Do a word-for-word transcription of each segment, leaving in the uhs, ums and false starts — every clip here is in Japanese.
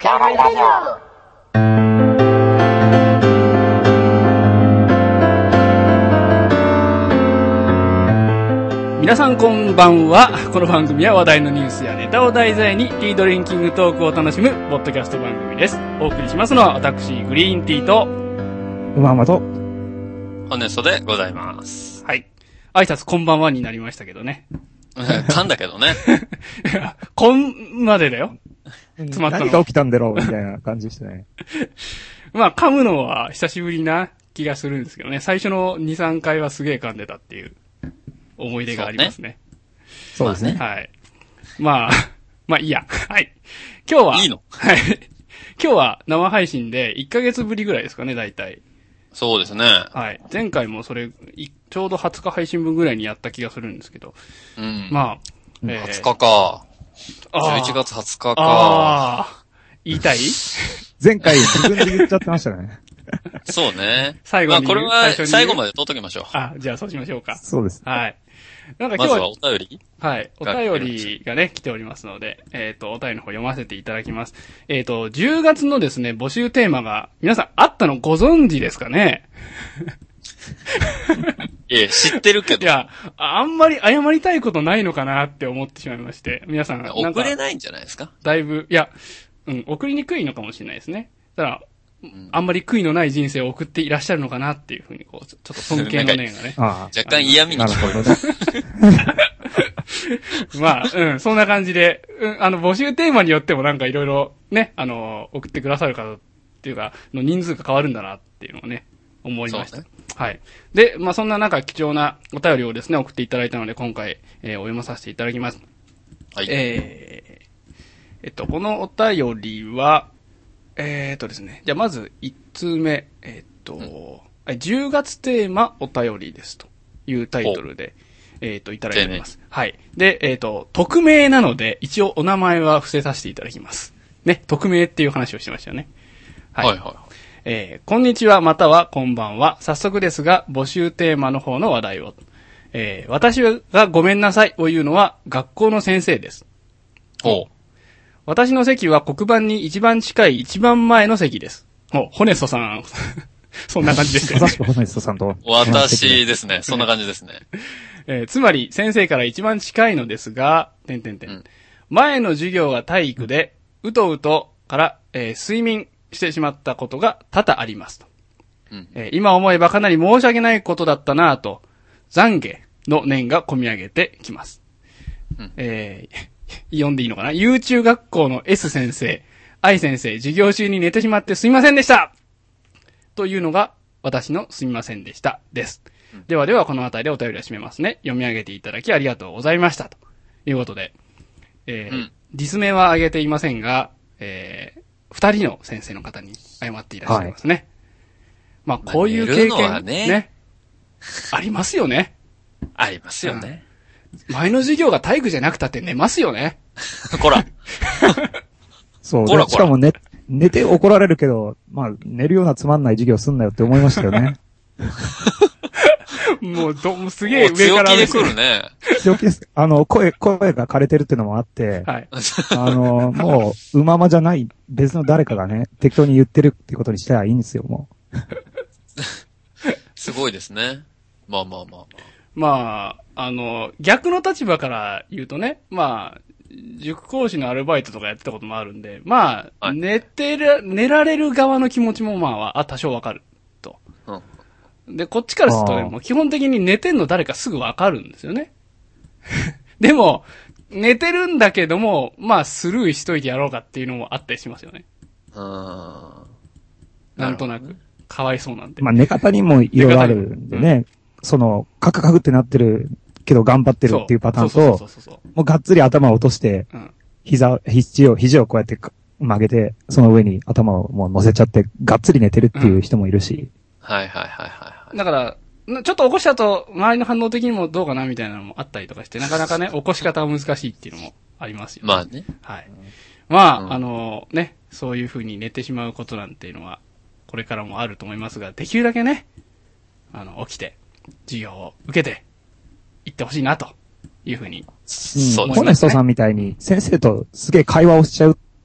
かわいラジオ。皆さんこんばんは。この番組は話題のニュースやネタを題材にティードリンキングトークを楽しむポッドキャスト番組です。お送りしますのは私グリーンティーとうままとホネストでございます。 はい。挨拶こんばんはになりましたけどね。 噛んだけどね。 いや、こんまでだよ。詰まったの。 何が起きたんだろうみたいな感じでしたね。 まあ噛むのは久しぶりな気がするんですけどね。最初のに、さんかいはすげえ噛んでたっていう思い出がありますね。 そうですね。 はい。まあ、まあいいや。はい。今日は。 いいの？ はい。今日は生配信でいっかげつぶりぐらいですかね、だいたい。そうですね。 はい。前回もそれ、ちょうどはつか配信分ぐらいにやった気がするんですけど。 うん。 まあ、 えー、はつかか。じゅういちがつはつかか。 ああ。言いたい？ 前回自分で言っちゃってましたね。 そうね。 最後に。 まあこれは最後まで取っときましょう。 あ、じゃあそうしましょうか。 そうです。 はい。なんか今日は、 まずはお便り？ はい。お便りがね、来ておりますので、えっと、お便りの方読ませていただきます。えっと、じゅうがつのですね、募集テーマが、皆さんあったのご存知ですかね？ いえ、知ってるけど。 いや、あんまり謝りたいことないのかなって思ってしまいまして、皆さん。 送れないんじゃないですか？ だいぶ、いや、うん、送りにくいのかもしれないですね。ただ、うん、あんまり悔いのない人生を送っていらっしゃるのかなっていうふうに、こう、ちょっと尊敬の念がね。 ああ若干嫌味に聞こえる。まあ、うん、そんな感じで、うん、あの、募集テーマによってもなんかいろいろね、あの、送ってくださる方っていうか、の人数が変わるんだなっていうのをね、思いました。ね、はい。で、まあそんななんか貴重なお便りをですね、送っていただいたので、今回、えー、お読まさせていただきます。 はい。 えー、えっと、このお便りは、えーっとですね。じゃあまずいちつうめ、えーっと、うん、じゅうがつテーマお便りですというタイトルで、えーっと、いただいております。はい。で、えーっと、匿名なので、一応お名前は伏せさせていただきます。ね、匿名っていう話をしてましたよね。 はい。はいはい。 えー、こんにちは、またはこんばんは。早速ですが、募集テーマの方の話題を。えー、私がごめんなさいを言うのは学校の先生です。 ほう。 私の席は黒板に一番近い一番前の席です。お、ホネストさん。そんな感じですよね。 まさしくホネストさんと。 私ですね。そんな感じですね。 えー、つまり、先生から一番近いのですが、てんてんてん。前の授業が体育で、うとうとから、えー、睡眠してしまったことが多々ありますと。うんえー、今思えばかなり申し訳ないことだったなぁと、懺悔の念が込み上げてきます。うんえー読んでいいのかな ?YouTube 学校の S 先生、I 先生、授業中に寝てしまってすみませんでしたというのが私のすみませんでしたです。うん、ではではこのあたりでお便りを締めますね。読み上げていただきありがとうございましたということで、えーうん、実名は挙げていませんが、えー、二人の先生の方に謝っていらっしゃいますね。はい、まあこういう経験、まあ、ね, ねありますよね。 ありますよね。うん前の授業が体育じゃなくたって寝ますよね。 こら。 そう。こらこらしかも寝、寝て怒られるけど、まあ、寝るようなつまんない授業すんなよって思いましたよね。 もう、ど、すげえ上から。 強気で来るね。 強気です。あの、声、声が枯れてるっていうのもあって、はい。あの、もう、うままじゃない、別の誰かがね、適当に言ってるっていうことにしたらいいんですよ、もう。 すごいですね。まあまあまあまあ。 まあ、あの、逆の立場から言うとね、まあ、塾講師のアルバイトとかやってたこともあるんで、まあ、はい、寝てる、寝られる側の気持ちもまあ、あ、多少わかると、うん。で、こっちからするとね、もう基本的に寝てんの誰かすぐわかるんですよね。でも、寝てるんだけども、まあ、スルーしといてやろうかっていうのもあったりしますよね。 あなんとなく。かわいそうなんで。 まあ、寝方にもいろいろあるんでね。その、カクカクってなってるけど頑張ってるっていうパターンと、もうがっつり頭を落として、うん、膝、肘を、肘をこうやって曲げて、その上に頭をもう乗せちゃって、がっつり寝てるっていう人もいるし。 うん、はいはいはいはい。 だから、ちょっと起こしたと、周りの反応的にもどうかなみたいなのもあったりとかして、なかなかね、起こし方は難しいっていうのもありますよね。 まあね。 はい。まあ、うん、あの、ね、そういう風に寝てしまうことなんていうのは、これからもあると思いますが、できるだけね、あの、起きて、授業を受けて行ってほしいなというふうに、 うん、そうですね。ホネストさんみたいに先生とすげえ会話をしちゃうっ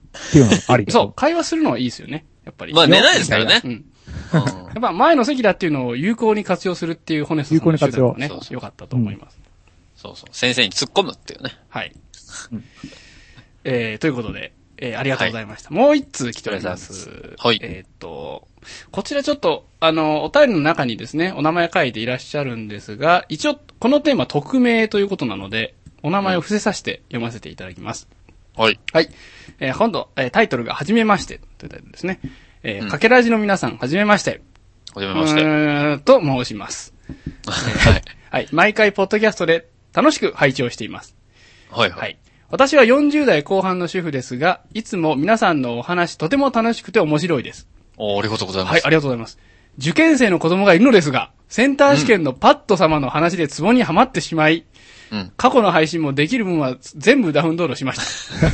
っていうのありそう、会話するのはいいですよね。やっぱり。 まあ寝ないですからね。 うん。やっぱ前の席だっていうのを有効に活用するっていうホネストさんの手段がね、良かったと思います。 そうそう。先生に突っ込むっていうね。 はい。うん、えー、ということで、えー、ありがとうございました。はい、もう一通来ております。 はい。 えっと、こちらちょっと、あの、お便りの中にですね、お名前書いていらっしゃるんですが、一応、このテーマ匿名ということなので、お名前を伏せさせて読ませていただきます。 はい。 はい。えー、今度、えー、タイトルが、はじめまして、というタイトルですね。えー、うん、かけらじの皆さん、はじめまして。 はじめまして。 うーん、と申します。はい。はい。毎回、ポッドキャストで楽しく拝聴しています。 はいはい。はい。 私はよんじゅう代後半の主婦ですが、いつも皆さんのお話、とても楽しくて面白いです。 お、ありがとうございます。 はい、ありがとうございます。受験生の子供がいるのですが、センター試験のパッド様の話でツボにはまってしまい、うん、過去の配信もできる分は全部ダウンロードしました。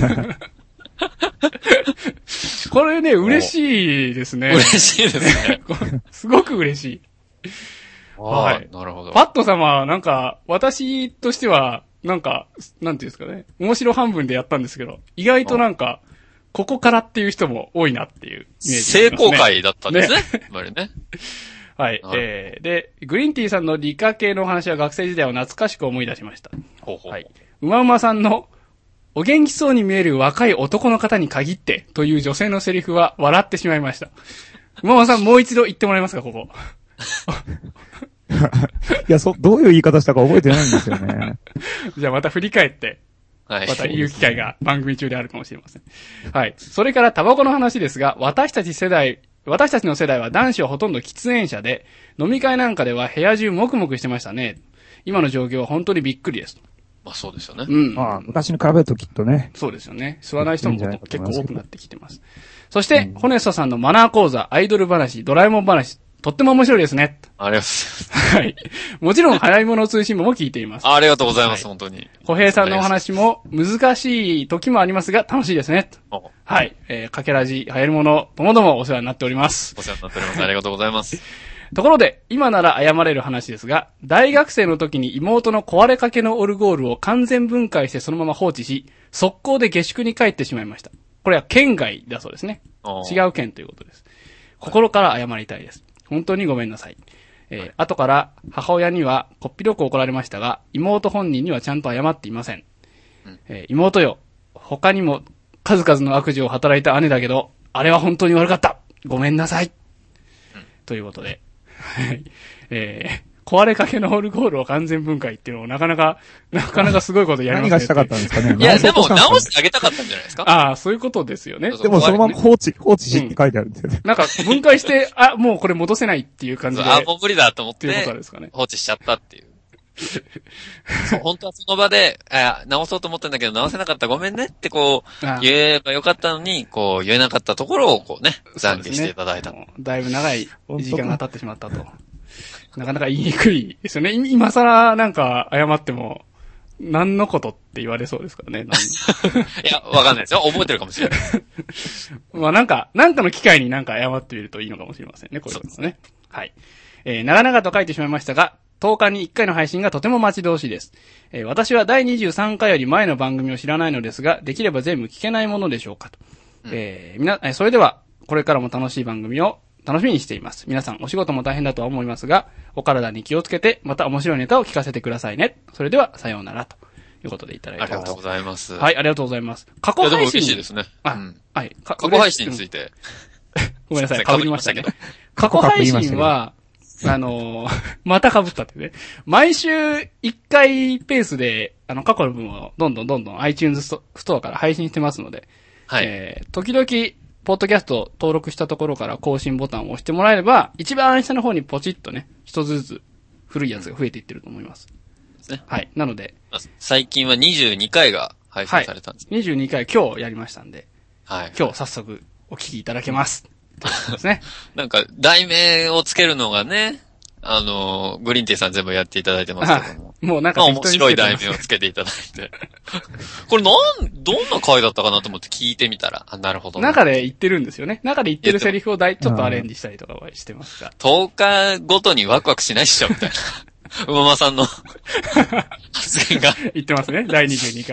これね、嬉しいですね。 嬉しいですね。 すごく嬉しい。 はい。なるほど。 パッド様、なんか、私としては、なんか、なんていうんですかね。面白半分でやったんですけど、意外となんか、ここからっていう人も多いなっていうイメージですね。 成功会だったんですね。やっぱりね。 はい。えー、で、グリーンティーさんの理科系のお話は学生時代を懐かしく思い出しました。 ほうほう。はい。 うまうまさんの、お元気そうに見える若い男の方に限ってという女性のセリフは笑ってしまいました。うまうまさんもう一度言ってもらえますか、ここ。 いや、そ、どういう言い方したか覚えてないんですよね。 じゃあまた振り返って、はい。また言う機会が番組中であるかもしれません。はい。それからタバコの話ですが、私たち世代、私たちの世代は男子はほとんど喫煙者で、飲み会なんかでは部屋中もくもくしてましたね。今の状況は本当にびっくりです。 まあそうですよね。 うん。 まあ昔に比べるときっとね。 そうですよね。吸わない人も結構多くなってきてます。そして、うん、ホネストさんのマナー講座、アイドル話、ドラえもん話、とっても面白いですね。 ありがとうございます。 はい。もちろん、早いもの通信簿も聞いています。 ありがとうございます、はい、本当に。 小平さんのお話も難しい時もありますが、楽しいですね。はい。えー、かけらじ、流行るもの、ともどもお世話になっております。 お世話になっております。ありがとうございます。 ところで、今なら謝れる話ですが、大学生の時に妹の壊れかけのオルゴールを完全分解してそのまま放置し、速攻で下宿に帰ってしまいました。これは県外だそうですね。違う県ということです。心から謝りたいです。本当にごめんなさい。えーはい、後から母親にはこっぴどく怒られましたが、妹本人にはちゃんと謝っていません。うんえー、妹よ、他にも数々の悪事を働いた姉だけど、あれは本当に悪かった。ごめんなさい。うん、ということで、えー、壊れかけのオルゴールを完全分解っていうのをなかなか、なかなかすごいことやりますね。 何がしたかったんですかね。 いや、でも直してあげたかったんじゃないですか。 ああ、そういうことですよね。 でもそのまま放置、放置しって書いてあるんですよね。 うん、なんか分解して、あ、もうこれ戻せないっていう感じで。 あ、もう無理だと思って。 っていうことですかね。 放置しちゃったっていう。そう本当はその場で、あ、直そうと思ったんだけど直せなかったごめんねってこう、言えばよかったのに、こう言えなかったところをこうね、懺悔していただいた。 ね、だいぶ長い時間が経ってしまったと。なかなか言いにくいですよね。今更なんか謝っても、何のことって言われそうですからね。 いや、わかんないですよ。覚えてるかもしれない。 まあなんか、なんかの機会になんか謝ってみるといいのかもしれませんね。こういうのね。はい。えー、長々と書いてしまいましたが、とおかにいっかいの配信がとても待ち遠しいです。えー、私はだいにじゅうさんかいより前の番組を知らないのですが、できれば全部聞けないものでしょうかと。うん、えー、みな、えー、それでは、これからも楽しい番組を楽しみにしています。皆さんお仕事も大変だとは思いますが、お体に気をつけて、また面白いネタを聞かせてくださいね。それでは、さようなら。ということでいただいてます。 ありがとうございます。 はい、ありがとうございます。過去配信。 いや、でも嬉しいですね。 あ、うん、はい。 過去配信について。 ごめんなさい、被りましたけど。過去配信は、あのー、また被ったってね。毎週いっかいペースで、あの、過去の分をどんどんどんどん iTunes ストアから配信してますので、はい。えー、時々、ポッドキャスト登録したところから更新ボタンを押してもらえれば、一番下の方にポチッとね、一つずつ古いやつが増えていってると思います。ですね。はい。なので。 最近はにじゅうにかいが配信されたんです、 はい、にじゅうにかい今日やりましたんで、 はい。 今日早速お聞きいただけます。ですね。 なんか、題名をつけるのがね、あの、グリーンティーさん全部やっていただいてますけども。 もうなんか面白い題名をつけていただいて。これなん、どんな回だったかなと思って聞いてみたら、あ、なるほど、ね。 中で言ってるんですよね。中で言ってるセリフをだいちょっとアレンジしたりとかはしてますが。 とおかごとにワクワクしないっしょ、みたいな。うままさんの発言が。 言ってますね。だいにじゅうにかい。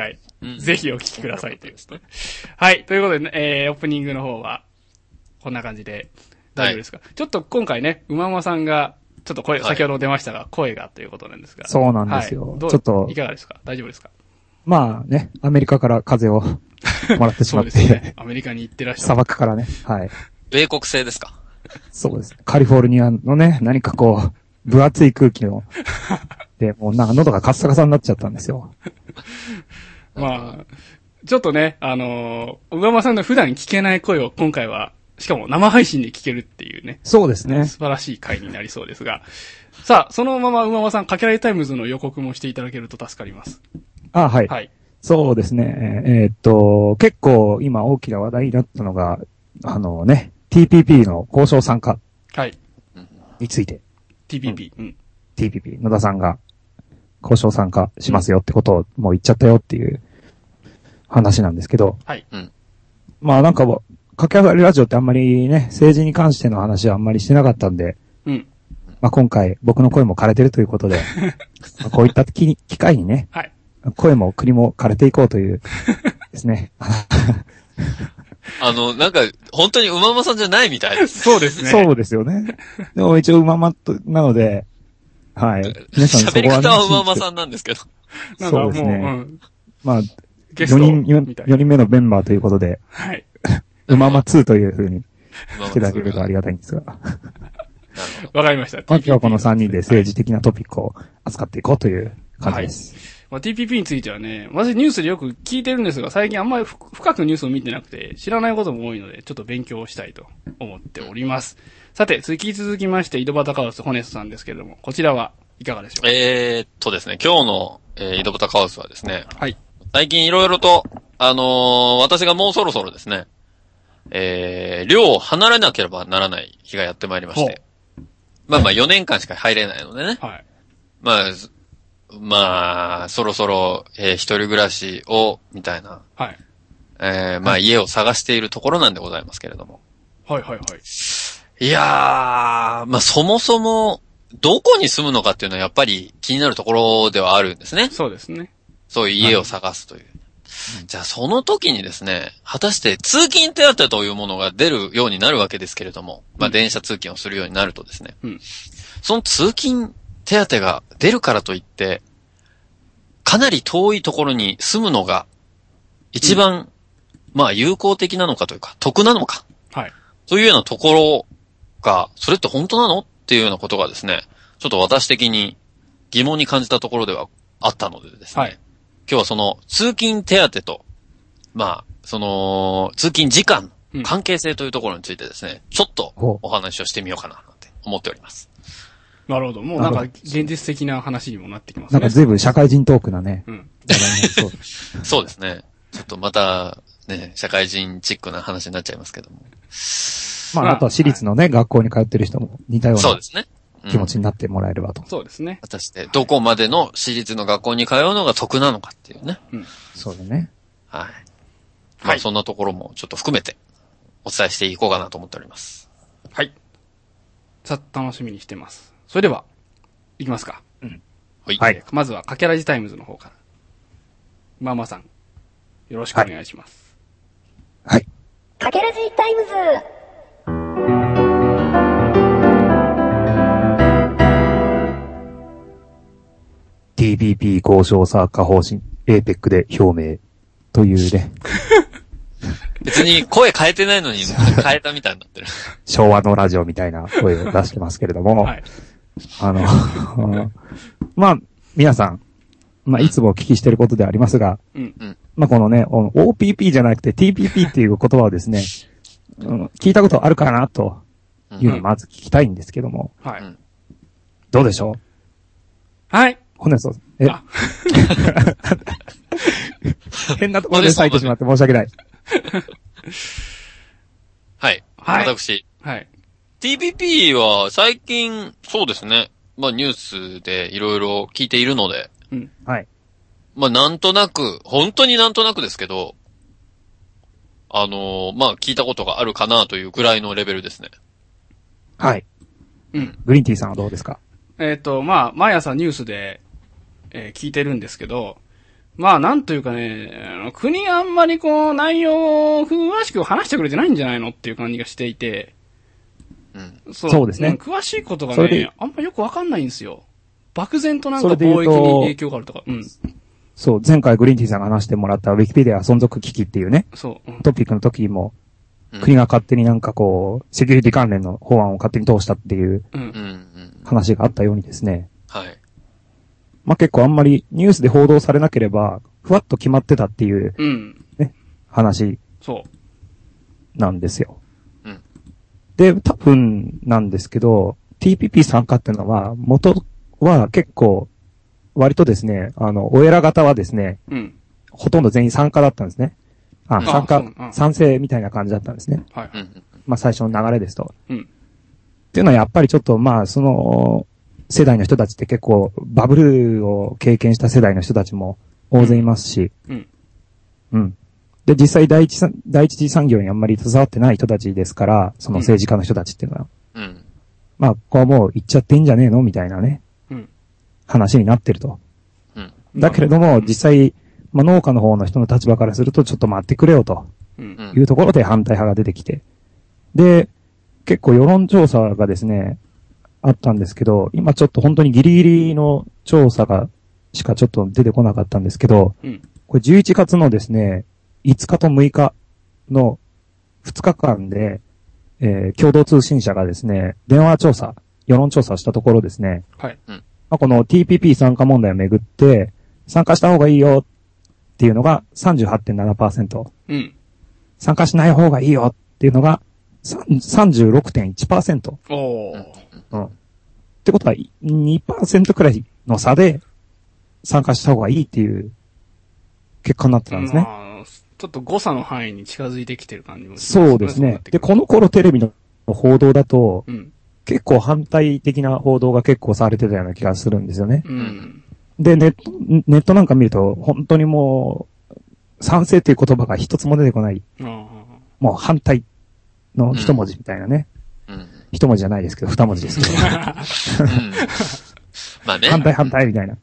うん、 ぜひお聞きくださいというですね。はい。ということでね、えー、オープニングの方は、こんな感じで、大丈夫ですか、はい、ちょっと今回ね、うままさんが、ちょっと声、はい、先ほど出ましたが、声がということなんですが。 そうなんですよ。はい、どうちょっと。 いかがですか？大丈夫ですか？ まあね、アメリカから風をもらってしまって。そうですね。 アメリカに行ってらっしゃる。 砂漠からね。はい。 米国製ですか？ そうです。カリフォルニアのね、何かこう、分厚い空気の、で、もうなんか喉がカッサカサになっちゃったんですよ。 まあ、ちょっとね、あのー、小川さんの普段聞けない声を今回は、しかも生配信で聞けるっていうね。 そうですね。 素晴らしい回になりそうですが。さあ、そのまま馬場さん、かけられタイムズの予告もしていただけると助かります。 あ、はい。 はい。 そうですね。えー、っと、結構今大きな話題になったのが、あのね、ティーピーピー の交渉参加。 はい。 について。 ティーピーピー。うん。 ティーピーピー、野田さんが交渉参加しますよってことをもう言っちゃったよっていう話なんですけど。 はい。うん。 まあなんか、駆け上がりラジオってあんまりね、政治に関しての話はあんまりしてなかったんで。 うん。 まあ今回僕の声も枯れてるということで、まあこういった機会にね、 はい。 声も国も枯れていこうというですね。 あの、なんか、本当にうままさんじゃないみたいです、 ね。そうですね。 そうですよね。でも一応うままと、なので、はい。 皆さんそこは、ね、喋り方はうままさんなんですけど。 なんかもう、そうですね。うん、 まあ、よにん、よにんめのメンバーということで、 はい。 うままツーという風にしていただけるとありがたいんですが。 わかりました。 まあ、今日はこのさんにんで政治的なトピックを扱っていこうという感じです。 はいまあ、ティーピーピー についてはね、私ニュースでよく聞いてるんですが、最近あんまり深くニュースを見てなくて、知らないことも多いので、ちょっと勉強したいと思っております。さて、引き続きまして、井戸端カオスホネスさんですけれども、こちらはいかがでしょうか？ えーっとですね、今日の、えー、井戸端カオスはですね、 はい。 最近いろいろと、あのー、私がもうそろそろですね、えー、寮を離れなければならない日がやってまいりまして、まあまあよねんかんしか入れないのでね、 はい。 まあ、まあ、そろそろ、えー、一人暮らしを、みたいな。 はい。 えー、まあ、家を探しているところなんでございますけれども。 はいはいはい。 いやー、まあ、そもそも、どこに住むのかっていうのはやっぱり気になるところではあるんですね。 そうですね。 そういう家を探すという。はい、じゃあ、その時にですね、果たして通勤手当というものが出るようになるわけですけれども、まあ、電車通勤をするようになるとですね、 うん、 その通勤手当が出るからといって、かなり遠いところに住むのが一番、うん、まあ有効的なのかというか、得なのか。 はい。 というようなところが、それって本当なのっていうようなことがですね、ちょっと私的に疑問に感じたところではあったのでですね。はい。今日はその通勤手当と、まあ、その通勤時間の関係性というところについてですね、うん、ちょっとお話をしてみようかなって思っております。 なるほど。もうなんか現実的な話にもなってきますね。 なんか随分社会人トークなね。 うん。 そうそうですね。ちょっとまたね、社会人チックな話になっちゃいますけども。 まあ、あとは私立のね、はい、学校に通ってる人も似たような。 そうですね。 気持ちになってもらえればと。 そうですね。 果たしてどこまでの私立の学校に通うのが得なのかっていうね。 うん。 そうだね。 はい。まあ、そんなところもちょっと含めてお伝えしていこうかなと思っております。 はい。さあ、楽しみにしてます。それでは、いきますか。 うん。 はい。はい、まずは、かけらじタイムズの方から。ママさん、よろしくお願いします。 はい。 かけらじタイムズ。 ティーピーピー 交渉参加方針、エーペック で表明というね。 別に声変えてないのに変えたみたいになってる。 昭和のラジオみたいな声を出してますけれども。はい。あの、まあ、皆さん、まあ、いつもお聞きしていることでありますが、 うんうん、 まあ、このね、オーピーピー じゃなくて ティーピーピー っていう言葉をですね、うん、聞いたことあるかなというのをまず聞きたいんですけども。 うん、はい。 どうでしょう？ はい。 ほねそう。え変なところで咲いてしまって申し訳ない。 はい。はい。私。 はい。 ティーピーピー は最近、そうですね。まあニュースでいろいろ聞いているので。 うん。 はい。 まあなんとなく、本当になんとなくですけど、あのー、まあ聞いたことがあるかなというぐらいのレベルですね。 はい。 うん。 グリーンティーさんはどうですか？ えっと、まあ、毎朝ニュースで、えー、聞いてるんですけど、 まあ、なんというかね、国があんまりこう、内容を詳しく話してくれてないんじゃないのっていう感じがしていて、 うん、そう、そうですね、うん。 詳しいことがね、あんまよくわかんないんですよ。漠然となんか貿易に影響があるとか。うん。 そう、前回グリーンティーさんが話してもらったウィキペディア存続危機っていうね、 そう、うん、 トピックの時も、国が勝手になんかこう、セキュリティ関連の法案を勝手に通したっていう話があったようにですね。 はい。 まあ、結構あんまりニュースで報道されなければ、ふわっと決まってたっていう、 うん、 ね、話なんですよ。 うん、 で、多分なんですけど、ティーピーピー 参加っていうのは、元は結構、割とですね、あの、お偉方はですね、 うん、 ほとんど全員参加だったんですね。あ、 うん、 参加、 うん、 賛成みたいな感じだったんですね。 はい。 まあ最初の流れですと。 うん。 っていうのはやっぱりちょっとまあその世代の人たちって結構バブルを経験した世代の人たちも大勢いますし。 うん。 うん。で、実際第一、第一次産業にあんまり携わってない人たちですから、その政治家の人たちっていうのは。 うん。 まあ、ここはもう行っちゃっていいんじゃねえのみたいなね。 うん。 話になってると。 うん。 だけれども、実際、まあ農家の方の人の立場からするとちょっと待ってくれよと。いうところで反対派が出てきて。で、結構世論調査がですね、あったんですけど、今ちょっと本当にギリギリの調査が、しかちょっと出てこなかったんですけど、 うん、 これじゅういちがつのですね、いつかとむいかのふつかかんで、えー、共同通信社がですね、電話調査、世論調査をしたところですね、 はい。 うん、 まあ、この ティーピーピー 参加問題をめぐって、参加した方がいいよっていうのが さんじゅうはちてんななパーセント。 うん。 参加しない方がいいよっていうのが さんじゅうろくてんいちパーセント。 おー。 うん。ってことは にパーセント くらいの差で参加した方がいいっていう結果になってたんですね。 まあ、ちょっと誤差の範囲に近づいてきてる感じもします。そうですね。で、この頃テレビの報道だと、 うん、 結構反対的な報道が結構されてたような気がするんですよね。 うん、 で、ネット、ネットなんか見ると本当にもう、賛成っていう言葉が一つも出てこない。もう反対の一文字みたいなね。 うん、 一文字じゃないですけど、二文字ですけど。 うん、まあね。 反対反対みたいな。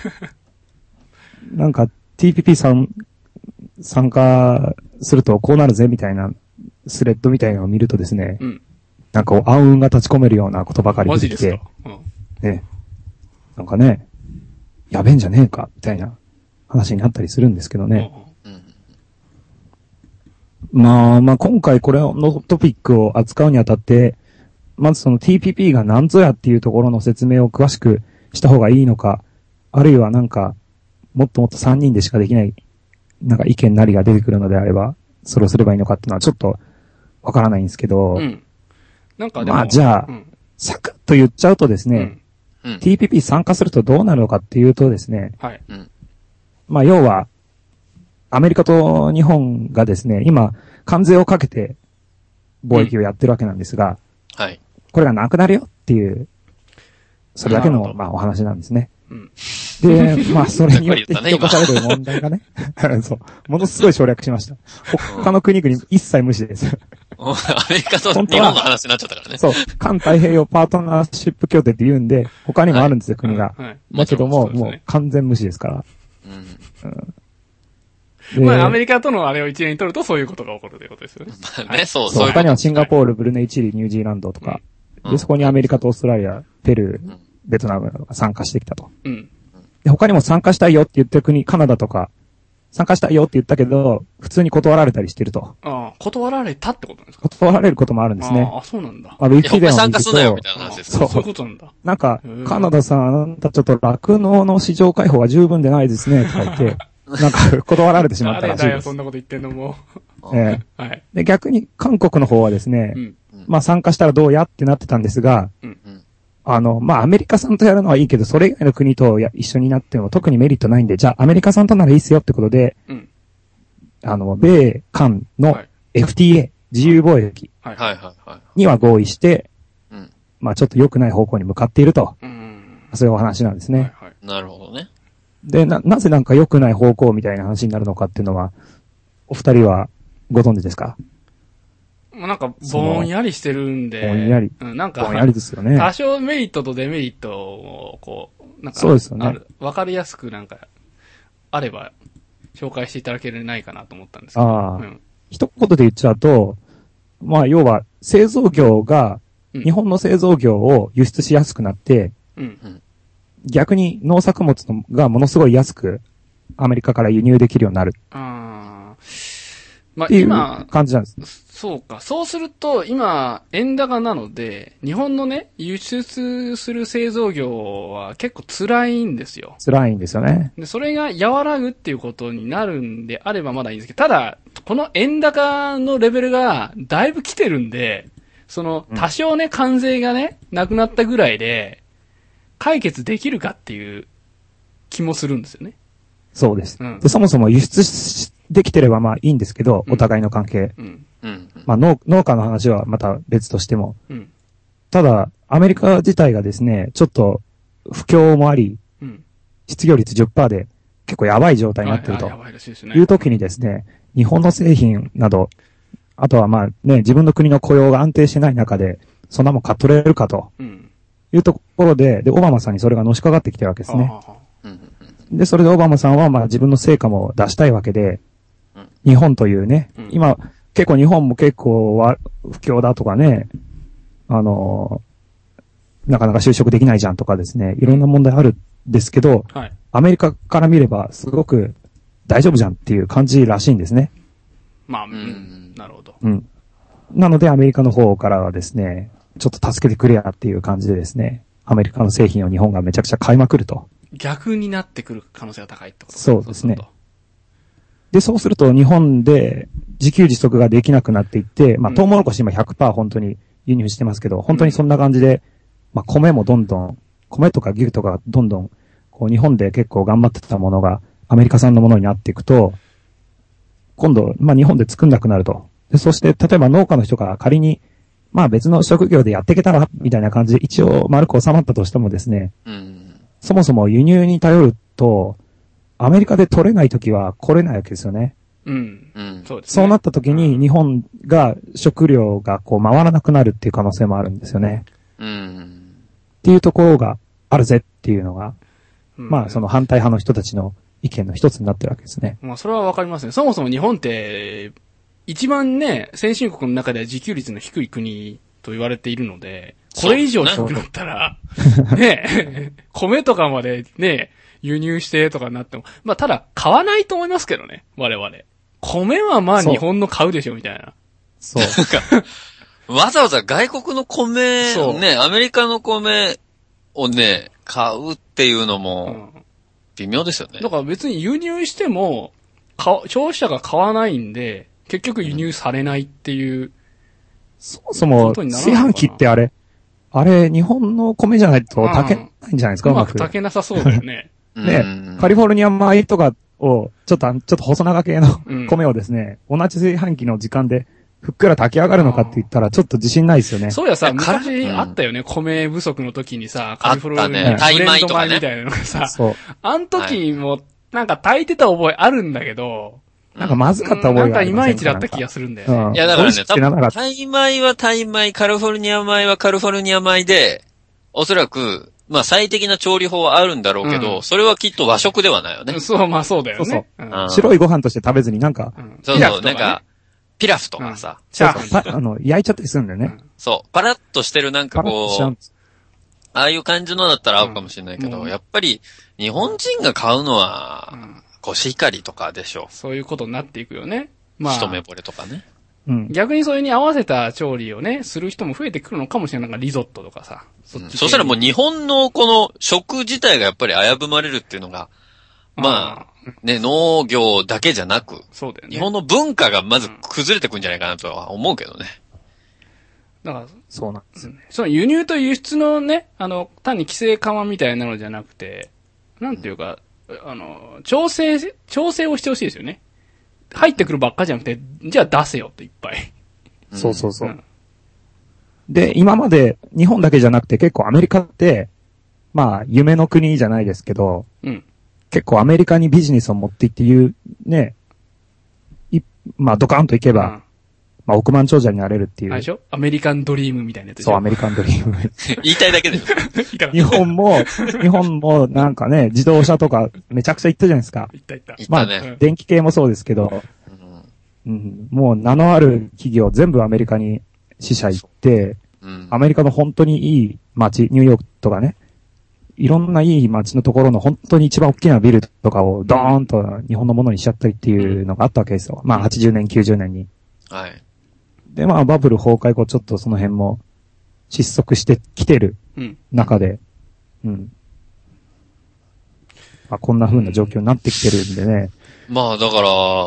なんか ティーピーピー さん参加するとこうなるぜみたいなスレッドみたいなのを見るとですね。 うん、 なんか暗雲が立ち込めるようなことばかり出てきて。 うん、 ね。なんかね、やべえんじゃねえかみたいな話になったりするんですけどね。まあ、まあ今回これのトピックを扱うにあたって、まずその ティーピーピー が何ぞやっていうところの説明を詳しくした方がいいのか、あるいはなんか、もっともっとさんにんでしかできない、なんか意見なりが出てくるのであれば、それをすればいいのかっていうのはちょっとわからないんですけど、 うん、なんかでもまあじゃあ、うん、サクッと言っちゃうとですね、 うん、 ティーピーピー 参加するとどうなるのかっていうとですね、 はい、 まあ要は、アメリカと日本がですね、今、関税をかけて貿易をやってるわけなんですが、 うん、はい。 これがなくなるよっていう、それだけの、まあお話なんですね。 うん、 で、まあそれによって引き起こされる問題がね、そう、ものすごい省略しました。他の国々一切無視です。 アメリカと日本の話になっちゃったからね。 そう、環太平洋パートナーシップ協定って言うんで、他にもあるんですよ、はい、国が。はい、だけども、もう完全無視ですから。 うんうんまあ、アメリカとのあれを一連に取るとそういうことが起こるということですよね。 まあね、そう、 そう。他にはシンガポール、ブルネイ、チリ、ニュージーランドとか、うん、で、そこにアメリカとオーストラリア、ペルー、うん、ベトナムが参加してきたと。 うん。 で、他にも参加したいよって言ってる国、カナダとか、参加したいよって言ったけど、普通に断られたりしてると。 ああ、断られたってことなんですか？ 断られることもあるんですね。 ああ、そうなんだ。 あ、ウィキペディアを見ると。 参加すんなよみたいな話です。 そう、そういうことなんだ。 なんか、カナダさん、あなたちょっと酪農の市場開放が十分でないですね、とか言って、なんか断られてしまったらしいです。 誰だよ、そんなこと言ってんのも。 ええはい。 で、逆に韓国の方はですね、 うん、 まあ参加したらどうやってなってたんですが、 うんあの、まあ、アメリカさんとやるのはいいけど、それ以外の国とや一緒になっても特にメリットないんで、じゃあアメリカさんとならいいっすよってことで、 うん、 あの、米韓の エフティーエー、はい、自由貿易には合意して、 はいはいはい、 まあ、ちょっと良くない方向に向かっていると、 うん、 そういうお話なんですね。 はいはい、 なるほどね。 で、な、なぜなんか良くない方向みたいな話になるのかっていうのは、お二人はご存知ですか？ なんか、ぼんやりしてるんで。 ぼんやり。 うん、なんか、 ぼんやりですよね。 多少メリットとデメリットを、こう、なんか、 そうですよね。 わかりやすくなんか、 あれば、紹介していただけないかなと思ったんですけど。 ああ。 うん、 一言で言っちゃうと、まあ、要は、製造業が、うん、日本の製造業を輸出しやすくなって、うん、逆に農作物がものすごい安く、アメリカから輸入できるようになる。 ああ。まあ、 っていう感じなんです。 そうか。そうすると、今、円高なので、日本のね、輸出する製造業は結構辛いんですよ。 辛いんですよね。 で、それが和らぐっていうことになるんであればまだいいんですけど、ただ、この円高のレベルがだいぶ来てるんで、その、多少ね、関税がね、なくなったぐらいで、解決できるかっていう気もするんですよね。 そうです。うん、でそもそも輸出できてればまあいいんですけど、うん、お互いの関係。うんうん、まあ農、農家の話はまた別としても。うん、ただ、アメリカ自体がですね、ちょっと不況もあり、うん、失業率 じゅっパーセント で結構やばい状態になってるという時にですね、日本の製品など、あとはまあね、自分の国の雇用が安定してない中で、そんなもん買っとれるかというところで、で、オバマさんにそれがのしかかってきてるわけですね。で、それでオバマさんはまあ自分の成果も出したいわけで、日本というね、今、結構日本も結構は不況だとかね、あの、なかなか就職できないじゃんとかですね、いろんな問題あるんですけど、はい、アメリカから見ればすごく大丈夫じゃんっていう感じらしいんですね。 まあ、うん、なるほど。 うん。なのでアメリカの方からはですね、ちょっと助けてくれやっていう感じでですね、アメリカの製品を日本がめちゃくちゃ買いまくると。 逆になってくる可能性が高いってことそうですね。で、そうすると日本で自給自足ができなくなっていって、まあ、トウモロコシ今 ひゃくパーセント 本当に輸入してますけど、本当にそんな感じで、まあ、米もどんどん、米とか牛とかどんどん、こう日本で結構頑張ってたものがアメリカ産のものになっていくと、今度、まあ、日本で作んなくなると。で、そして、例えば農家の人が仮に、まあ別の職業でやっていけたら、みたいな感じで一応丸く収まったとしてもですね、うん、そもそも輸入に頼ると、アメリカで取れないときは来れないわけですよね。うん。うん、そうですね。そうなったときに日本が食料がこう回らなくなるっていう可能性もあるんですよね。うん。っていうところがあるぜっていうのが、うん、まあその反対派の人たちの意見の一つになってるわけですね。 まあそれはわかりますね。そもそも日本って、一番ね、先進国の中では自給率の低い国と言われているので、これ以上低くなったら、ね、米とかまでね、輸入してとかになっても、まあただ買わないと思いますけどね、我々。米はまあ日本の買うでしょみたいな。 そう。わざわざ外国の米、ね、アメリカの米をね、買うっていうのも、微妙ですよね。 だから別に輸入しても、消費者が買わないんで、結局輸入されないっていう。 そもそも、炊飯器ってあれ、あれ、日本の米じゃないと炊けないんじゃないですか、 うまく炊けなさそうだよね。 ね、カリフォルニア米とかを、ちょっと、ちょっと細長系の米をですね、うん、同じ炊飯器の時間で、ふっくら炊き上がるのかって言ったら、ちょっと自信ないですよね。 そうやさ、昔あったよね、うん、米不足の時にさ、カリフォルニア、 ね、タイ米とかね。 みたいなのがさ、そう。あの時も、なんか炊いてた覚えあるんだけど、 なんかまずかった覚えがある。 なんかいまいちだった気がするんだよね。いやだからね、多分、タイ米はタイ米、カリフォルニア米はカリフォルニア米で、おそらく、まあ最適な調理法はあるんだろうけど、うん、それはきっと和食ではないよね。 そう、まあそうだよね。そうそう、うん。白いご飯として食べずになんか、うん、 そうそう、なんか、ピラフとかさ、 チャーハンあの、焼いちゃったりするんだよね。 そう、パラッとしてるなんかこう、ああいう感じのだったら合うかもしれないけど、やっぱり日本人が買うのは、コシヒカリとかでしょ。 そういうことになっていくよね。まあ。 一目惚れとかね。 うん。逆にそれに合わせた調理をね、する人も増えてくるのかもしれない。なんかリゾットとかさ。 そ, うん、そしたらもう日本のこの食自体がやっぱり危ぶまれるっていうのが、まあ、ね、農業だけじゃなく、 そうだよね。 日本の文化がまず崩れてくんじゃないかなとは思うけどね。 だから、そうなんですよね。その輸入と輸出のね、あの、単に規制緩和みたいなのじゃなくて、なんていうか、あの、調整、調整をしてほしいですよね。入ってくるばっかじゃなくて、じゃあ出せよっていっぱい。 そうそうそう。うん、で、今まで日本だけじゃなくて結構アメリカって、まあ、夢の国じゃないですけど、うん、結構アメリカにビジネスを持っていっていう、ね、いまあ、ドカーンといけば、 まあ、億万長者になれるっていう。 あれでしょアメリカンドリームみたいなやつでしょ。 そう、アメリカンドリーム。 言いたいだけでしょ。 日本も、日本もなんかね、自動車とかめちゃくちゃ行ったじゃないですか。 行った行った。 言ったね。 まあ、電気系もそうですけど、うん、もう名のある企業全部アメリカに支社行って、うん、アメリカの本当にいい街、ニューヨークとかね、いろんないい街のところの本当に一番大きなビルとかをドーンと日本のものにしちゃったりっていうのがあったわけですよ。まあはちじゅうねん、きゅうじゅうねんに。 はい。 で、まあバブル崩壊後ちょっとその辺も失速してきてる中で、うん。うん、まあこんな風な状況になってきてるんでね。 まあだから、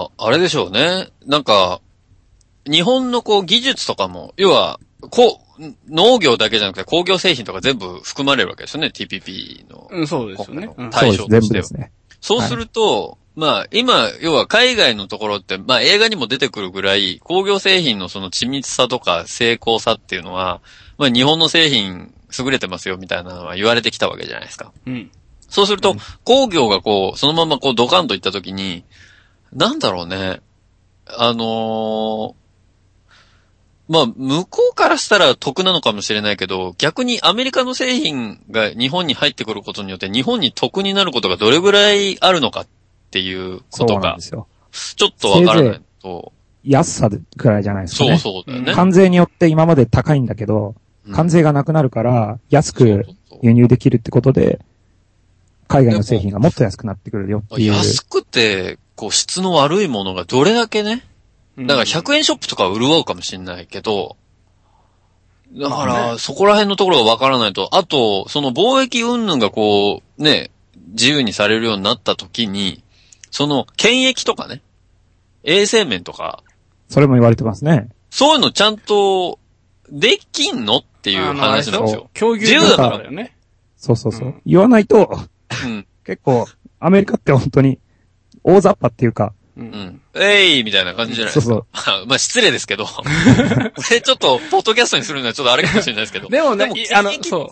あれでしょうね。なんか、日本のこう技術とかも、要は、こう、農業だけじゃなくて工業製品とか全部含まれるわけですよね、ティーピーピー の。 うん、そうですよね。 対象としては。 全部ですね。 そうすると、はい、まあ今、要は海外のところって、まあ映画にも出てくるぐらい、工業製品のその緻密さとか成功さっていうのは、まあ日本の製品優れてますよみたいなのは言われてきたわけじゃないですか。 うん。 そうすると、うん、工業がこう、そのままこうドカンといったときに、なんだろうね。あのー、まあ、向こうからしたら得なのかもしれないけど、逆にアメリカの製品が日本に入ってくることによって日本に得になることがどれぐらいあるのかっていうことが、ちょっとわからないと。 安さくらいじゃないですかね。 そうそうだよね。 関税によって今まで高いんだけど、関税がなくなるから安く輸入できるってことで、海外の製品がもっと安くなってくるよっていう。 安くて、こう質の悪いものがどれだけね、だからひゃくえんショップとかは潤うかもしれないけど、だから、そこら辺のところがわからないと、あと、その貿易云々がこう、ね、自由にされるようになった時に、その、検疫とかね、衛生面とか、 それも言われてますね。 そういうのちゃんと、できんのっていう話なんですよ。 自由だからだよね。 そうそうそう。うん、言わないと、うん、結構、アメリカって本当に、大雑把っていうか、 うん。えいみたいな感じじゃないですか。そうそう。まあ失礼ですけど。これちょっと、ポッドキャストにするのはちょっとあれかもしれないですけど。 でもね、でもあの、そう。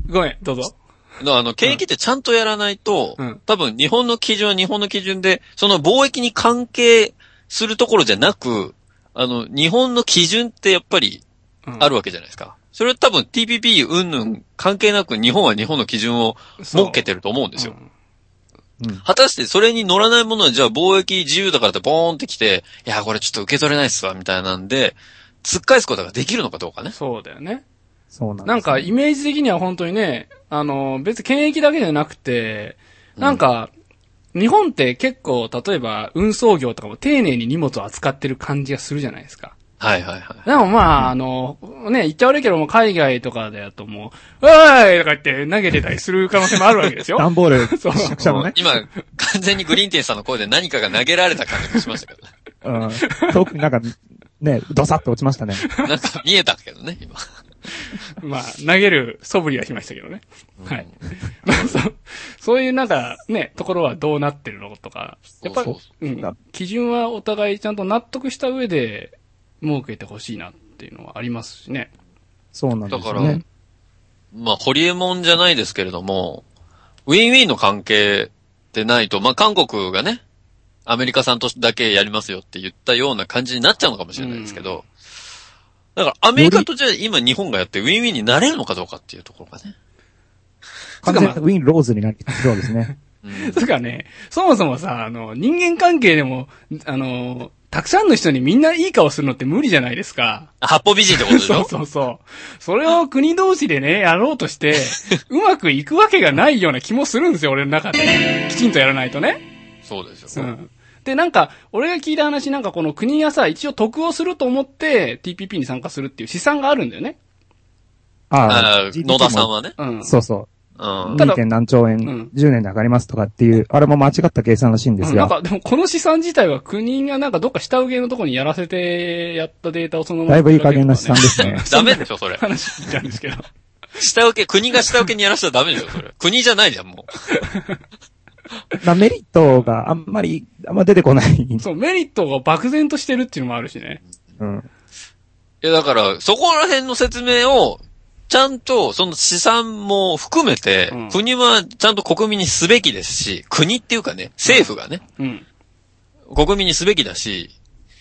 ごめん、どうぞ。 あの、検疫ってちゃんとやらないと、うん、多分日本の基準は日本の基準で、その貿易に関係するところじゃなく、あの、日本の基準ってやっぱりあるわけじゃないですか。うん、それは多分 ティーピーピー 云々関係なく日本は日本の基準を設けてると思うんですよ。うん、果たしてそれに乗らないものはじゃあ貿易自由だからってボーンってきて、いや、これちょっと受け取れないっすわ、みたいなんで、突っ返すことができるのかどうかね。 そうだよね。 そうなんです、ね。 なんかイメージ的には本当にね、あの、別に検疫だけじゃなくて、なんか、うん、日本って結構、例えば運送業とかも丁寧に荷物を扱ってる感じがするじゃないですか。 はいはいはい。 でもまあ、うん、あの、ね、言っちゃ悪いけども、海外とかだともう、うわーいとか言って投げてたりする可能性もあるわけですよ。 段ボール、 そう。 くしゃくしゃのね。 今、完全にグリーンティーさんの声で何かが投げられた感じがしましたけどね。 うん。遠くになんか、ね、ドサッと落ちましたね。 なんか見えたけどね、今。 まあ、投げる素振りはしましたけどね。うん、はい。まあ、そう、そういうなんか、ね、ところはどうなってるのとか、やっぱり、うん、基準はお互いちゃんと納得した上で、設けてほしいなっていうのはありますしね。 そうなんですね。だから、 まあ、ホリエモンじゃないですけれども、ウィンウィンの関係でないと、まあ、韓国がね、アメリカさんとだけやりますよって言ったような感じになっちゃうのかもしれないですけど、だからアメリカとじゃあ今日本がやってウィンウィンになれるのかどうかっていうところがね。 完全にウィンローズになりそうですね。 うん、つかね、そもそもさ、あの、人間関係でも、あの、たくさんの人にみんないい顔するのって無理じゃないですか。 八方美人ってことでしょそうそうそう。それを国同士でね、やろうとして、うまくいくわけがないような気もするんですよ、俺の中で。きちんとやらないとね。 そうですよ。 うん。で、なんか、俺が聞いた話、なんかこの国がさ、一応得をすると思って、ティーピーピー に参加するっていう試算があるんだよね。 ああ、野田さんはね。 うん。そうそう。 うん。 に. 点何兆円、うん、じゅうねんで上がりますとかっていう、あれも間違った計算らしいんですが、 うん、なんか、でもこの試算自体は国がなんかどっか下請けのところにやらせてやったデータをそのまま、 ね。だいぶいい加減な試算ですね。 ダメでしょ、それ。 話しちゃうんですけど。 下請け、国が下請けにやらせたらダメでしょ、それ。国じゃないじゃん、もう。まあ、メリットがあんまり、あんま出てこない。 そう、メリットが漠然としてるっていうのもあるしね。 うん。 いや、だから、そこら辺の説明を、ちゃんと、その資産も含めて、うん、国はちゃんと国民にすべきですし、国っていうかね、政府がね、 うん、 国民にすべきだし、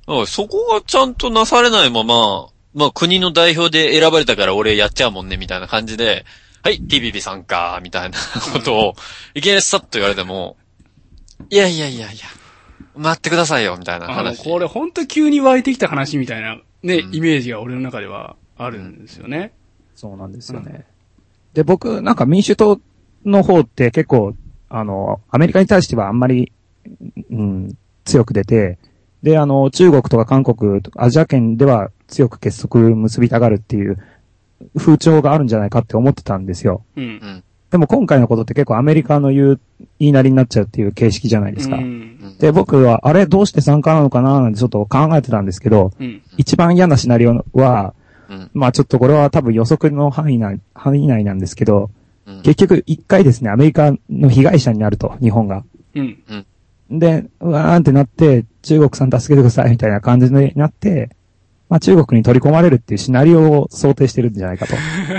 そこがちゃんとなされないまま、まあ国の代表で選ばれたから俺やっちゃうもんね、みたいな感じで、はい、ティーピーピー さんか、みたいなことを、いきなりさっと言われても、いやいやいやいや、待ってくださいよ、みたいな話。 あの、これほんと急に湧いてきた話みたいな、ね、うん、イメージが俺の中ではあるんですよね。 そうなんですよね。うん、で、僕、なんか民主党の方って結構、あの、アメリカに対してはあんまり、うん、強く出て、で、あの、中国とか韓国、アジア圏では強く結束結びたがるっていう風潮があるんじゃないかって思ってたんですよ。うん、でも今回のことって結構アメリカの言う、言いなりになっちゃうっていう形式じゃないですか。うん、で、僕は、あれどうして参加なのかななんてちょっと考えてたんですけど、うん、一番嫌なシナリオは、うん、まあちょっとこれは多分予測の範囲内、範囲内なんですけど、うん、結局一回ですね、アメリカの被害者になると、日本が。うんうん、で、うわーんってなって、中国さん助けてくださいみたいな感じになって、まあ中国に取り込まれるっていうシナリオを想定してるんじゃないかと。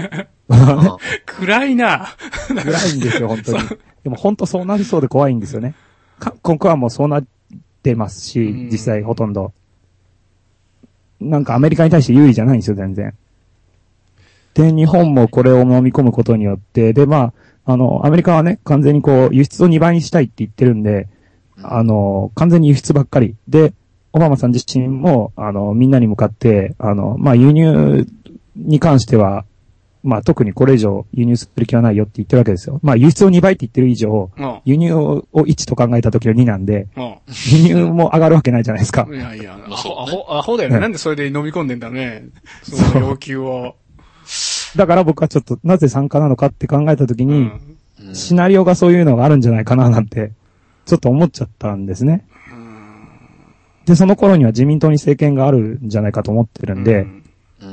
暗いな。 暗いんですよ、本当に。でも本当そうなりそうで怖いんですよね。韓国はもうそうなってますし、実際ほとんど。なんかアメリカに対して有利じゃないんですよ、全然。で、日本もこれを飲み込むことによって、で、まあ、あの、アメリカはね、完全にこう、輸出をにばいにしたいって言ってるんで、あの、完全に輸出ばっかり。で、オバマさん自身も、あの、みんなに向かって、あの、まあ、輸入に関しては、まあ、特にこれ以上輸入する気はないよって言ってるわけですよ。まあ、輸出をにばいって言ってる以上、うん、輸入をいちと考えた時のになんで、うん、輸入も上がるわけないじゃないですか。 いやいや、アホ、アホ、アホだよね。なんでそれで飲み込んでんだね。その要求を。 だから僕はちょっと、なぜ参加なのかって考えた時に、うん、シナリオがそういうのがあるんじゃないかななんて、ちょっと思っちゃったんですね。で、その頃には自民党に政権があるんじゃないかと思ってるんで、うんうん、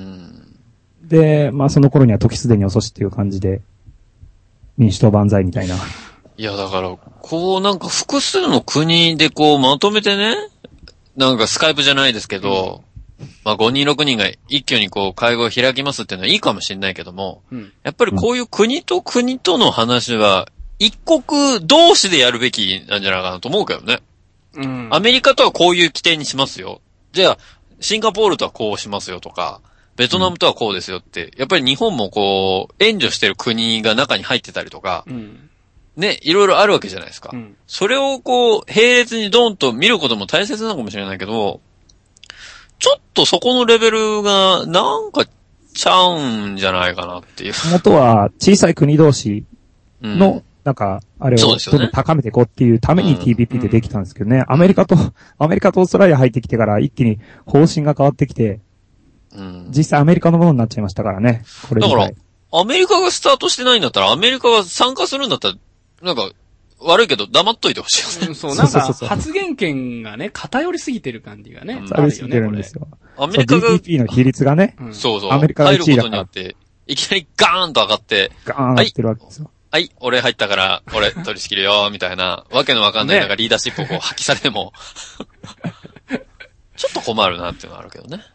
で、まあその頃には時すでに遅しっていう感じで、民主党万歳みたいな。 いや、だから、こうなんか複数の国でこうまとめてね、なんかスカイプじゃないですけど、うん、まあごにんろくにんが一挙にこう会合を開きますっていうのはいいかもしれないけども、うん、やっぱりこういう国と国との話は、一国同士でやるべきなんじゃないかなと思うけどね。うん、アメリカとはこういう規定にしますよ。じゃあ、シンガポールとはこうしますよとか、ベトナムとはこうですよって、うん、やっぱり日本もこう、援助してる国が中に入ってたりとか、うん、ね、いろいろあるわけじゃないですか。うん、それをこう、並列にドーンと見ることも大切なのかもしれないけど、ちょっとそこのレベルが、なんか、ちゃうんじゃないかなっていう。 元は、小さい国同士の、うんなんか、あれをどんどん高めていこうっていうために ティーピーピー ってできたんですけどね、うん、アメリカと、アメリカとオーストラリア入ってきてから一気に方針が変わってきて、うん、実際アメリカのものになっちゃいましたからね、これだから、アメリカがスタートしてないんだったら、アメリカが参加するんだったら、なんか、悪いけど黙っといてほしいよね。 うん、そう、なんか、発言権がね、偏りすぎてる感じがね。 偏りすぎてるんですよ。 アメリカが。 ディーピーピー の比率がね、 うん、そうそう。アメリカがいちいだから。入ることによって、いきなりガーンと上がって、 ガーン上がってるわけですよ。 はいはい、俺入ったから、俺取り仕切るよ、みたいな、わけのわかんないなんかリーダーシップをこう発揮されても、ちょっと困るなっていうのはあるけどね。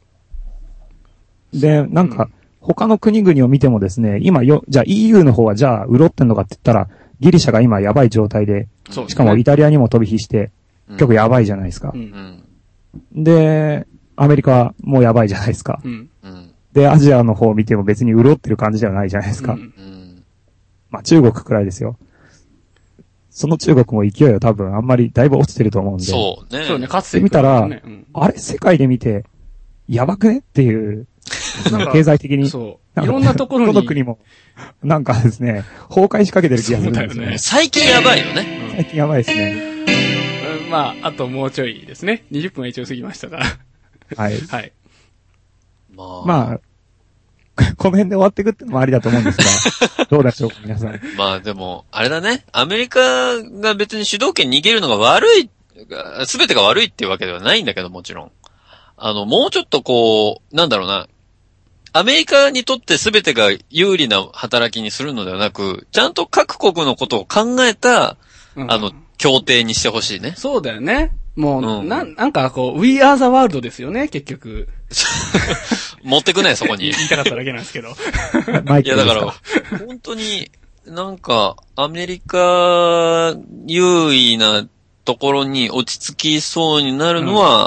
で、なんか、他の国々を見てもですね、今よ、じゃあ イーユー の方はじゃあ潤ってんのかって言ったら、ギリシャが今やばい状態で、うん、しかもイタリアにも飛び火して、うん、結構やばいじゃないですか。うんうん、で、アメリカもやばいじゃないですか。うんうん、で、アジアの方を見ても別に潤ってる感じではないじゃないですか。うんうんまあ中国くらいですよ。その中国も勢いは多分あんまりだいぶ落ちてると思うんで。 そうね。 そうね、かつて見たら、うん、あれ世界で見て、やばくねっていう、なんか経済的に。 そう。いろんなところに。 どの国も、なんかですね、崩壊しかけてる気がするんですよね。 最近やばいよね。 最近やばいですね。 うん、まあ、あともうちょいですね。にじゅっぷんは一応過ぎましたから。 はい。 はい。 まあ。まあこの辺で終わっていくってのもありだと思うんですが、どうでしょうか、皆さん。 まあでも、あれだね。アメリカが別に主導権握るのが悪い、すべてが悪いっていうわけではないんだけど、もちろん。あの、もうちょっとこう、なんだろうな。アメリカにとってすべてが有利な働きにするのではなく、ちゃんと各国のことを考えた、うん、あの、協定にしてほしいね。 そうだよね。もう、うん、な、なんかこう、We are the world ですよね、結局。 持ってくね、そこに。 言いたかっただけなんですけど。 いや、だから、本当に、なんか、アメリカ優位なところに落ち着きそうになるのは、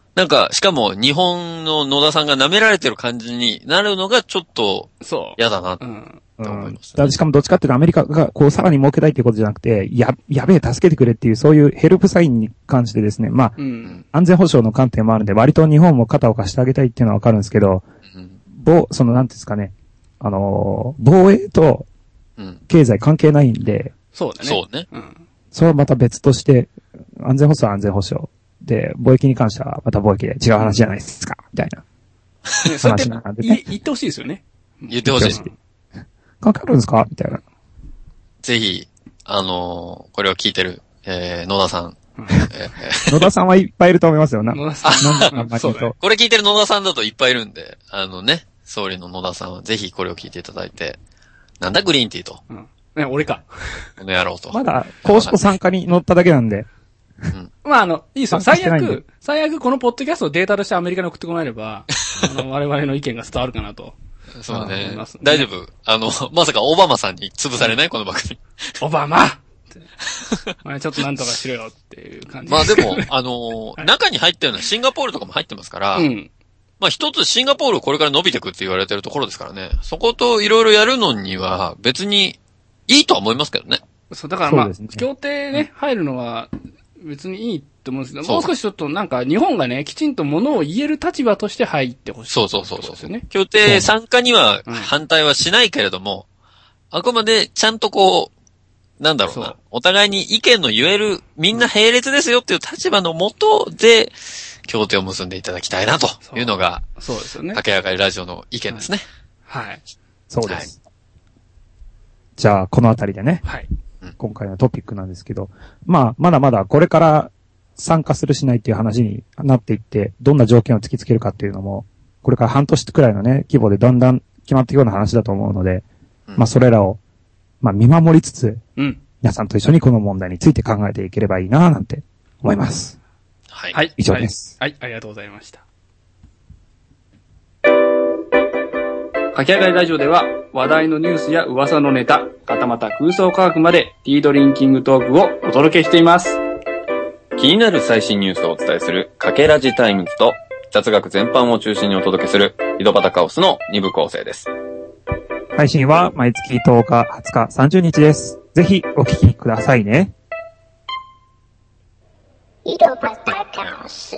なんか、しかも日本の野田さんが舐められてる感じになるのがちょっと嫌だなって思います、ね。 うん、しかもどっちかっていうとアメリカがこうさらに儲けたいっていうことじゃなくて、や、やべえ助けてくれっていうそういうヘルプサインに関してですね、まあ、うん、安全保障の観点もあるんで割と日本も肩を貸してあげたいっていうのはわかるんですけど、うん、ぼ、そのなんていうんですかね、あのー、防衛と経済関係ないんで、うん、 そうだね。 そうね。うん。 それはまた別として、安全保障は安全保障。で、貿易に関してはまた貿易で違う話じゃないですか、みたいな。 ね、話なんでね。言ってほしいですよね。 言ってほしい。 関係あるんですかみたいな。 ぜひ、あのー、これを聞いてる、えー、野田さん。 うん、野田さんはいっぱいいると思いますよ。な、野田さん。 そうね。これ聞いてる野田さんだといっぱいいるんで、あのね、総理の野田さんはぜひこれを聞いていただいて、なんだグリーンティーと。 うん。ね、俺か。 この野郎と。 まだ、公式参加に乗っただけなんで。 うん、まあ、あの、いいですよ。最悪、最悪このポッドキャストをデータとしてアメリカに送ってもらえれば、あの、我々の意見が伝わるかなと。 そうね。大丈夫。あの、まさかオバマさんに潰されない、うん、この番組。 オバマまあちょっとなんとかしろよっていう感じ。 まあでも、あのーはい、中に入ったようなシンガポールとかも入ってますから、うん、まあ一つシンガポールこれから伸びていくって言われてるところですからね。そこといろいろやるのには別にいいとは思いますけどね。 そう、だからまあ、ね、協定ね、入るのは別にいいと思うんですけど、もう少しちょっとなんか日本がね、きちんとものを言える立場として入ってほしい、 そうそうそうそうですよね。協定参加には反対はしないけれども、うん、あくまでちゃんとこう、なんだろうな、お互いに意見の言える、みんな並列ですよっていう立場のもとで、協定を結んでいただきたいなというのが、 そうですよね。 駆け上がりラジオの意見ですね。 はい。はい、 そうです。はい、じゃあ、このあたりでね。 はい。 今回のトピックなんですけど、まあ、まだまだこれから参加するしないっていう話になっていって、どんな条件を突きつけるかっていうのも、これから半年くらいのね、規模でだんだん決まっていくような話だと思うので、うん、まあ、それらを、まあ、見守りつつ、うん、皆さんと一緒にこの問題について考えていければいいなぁなんて思います。 はい。 以上です。 はい、はい、ありがとうございました。かき上がりラジオでは話題のニュースや噂のネタ、はたまた空想科学までティードリンキングトークをお届けしています。 気になる最新ニュースをお伝えするかけラジタイムズと雑学全般を中心にお届けする井戸端カオスのに部構成です。 配信は毎月とおか、はつか、さんじゅうにちです。ぜひお聞きくださいね。井戸端カオス。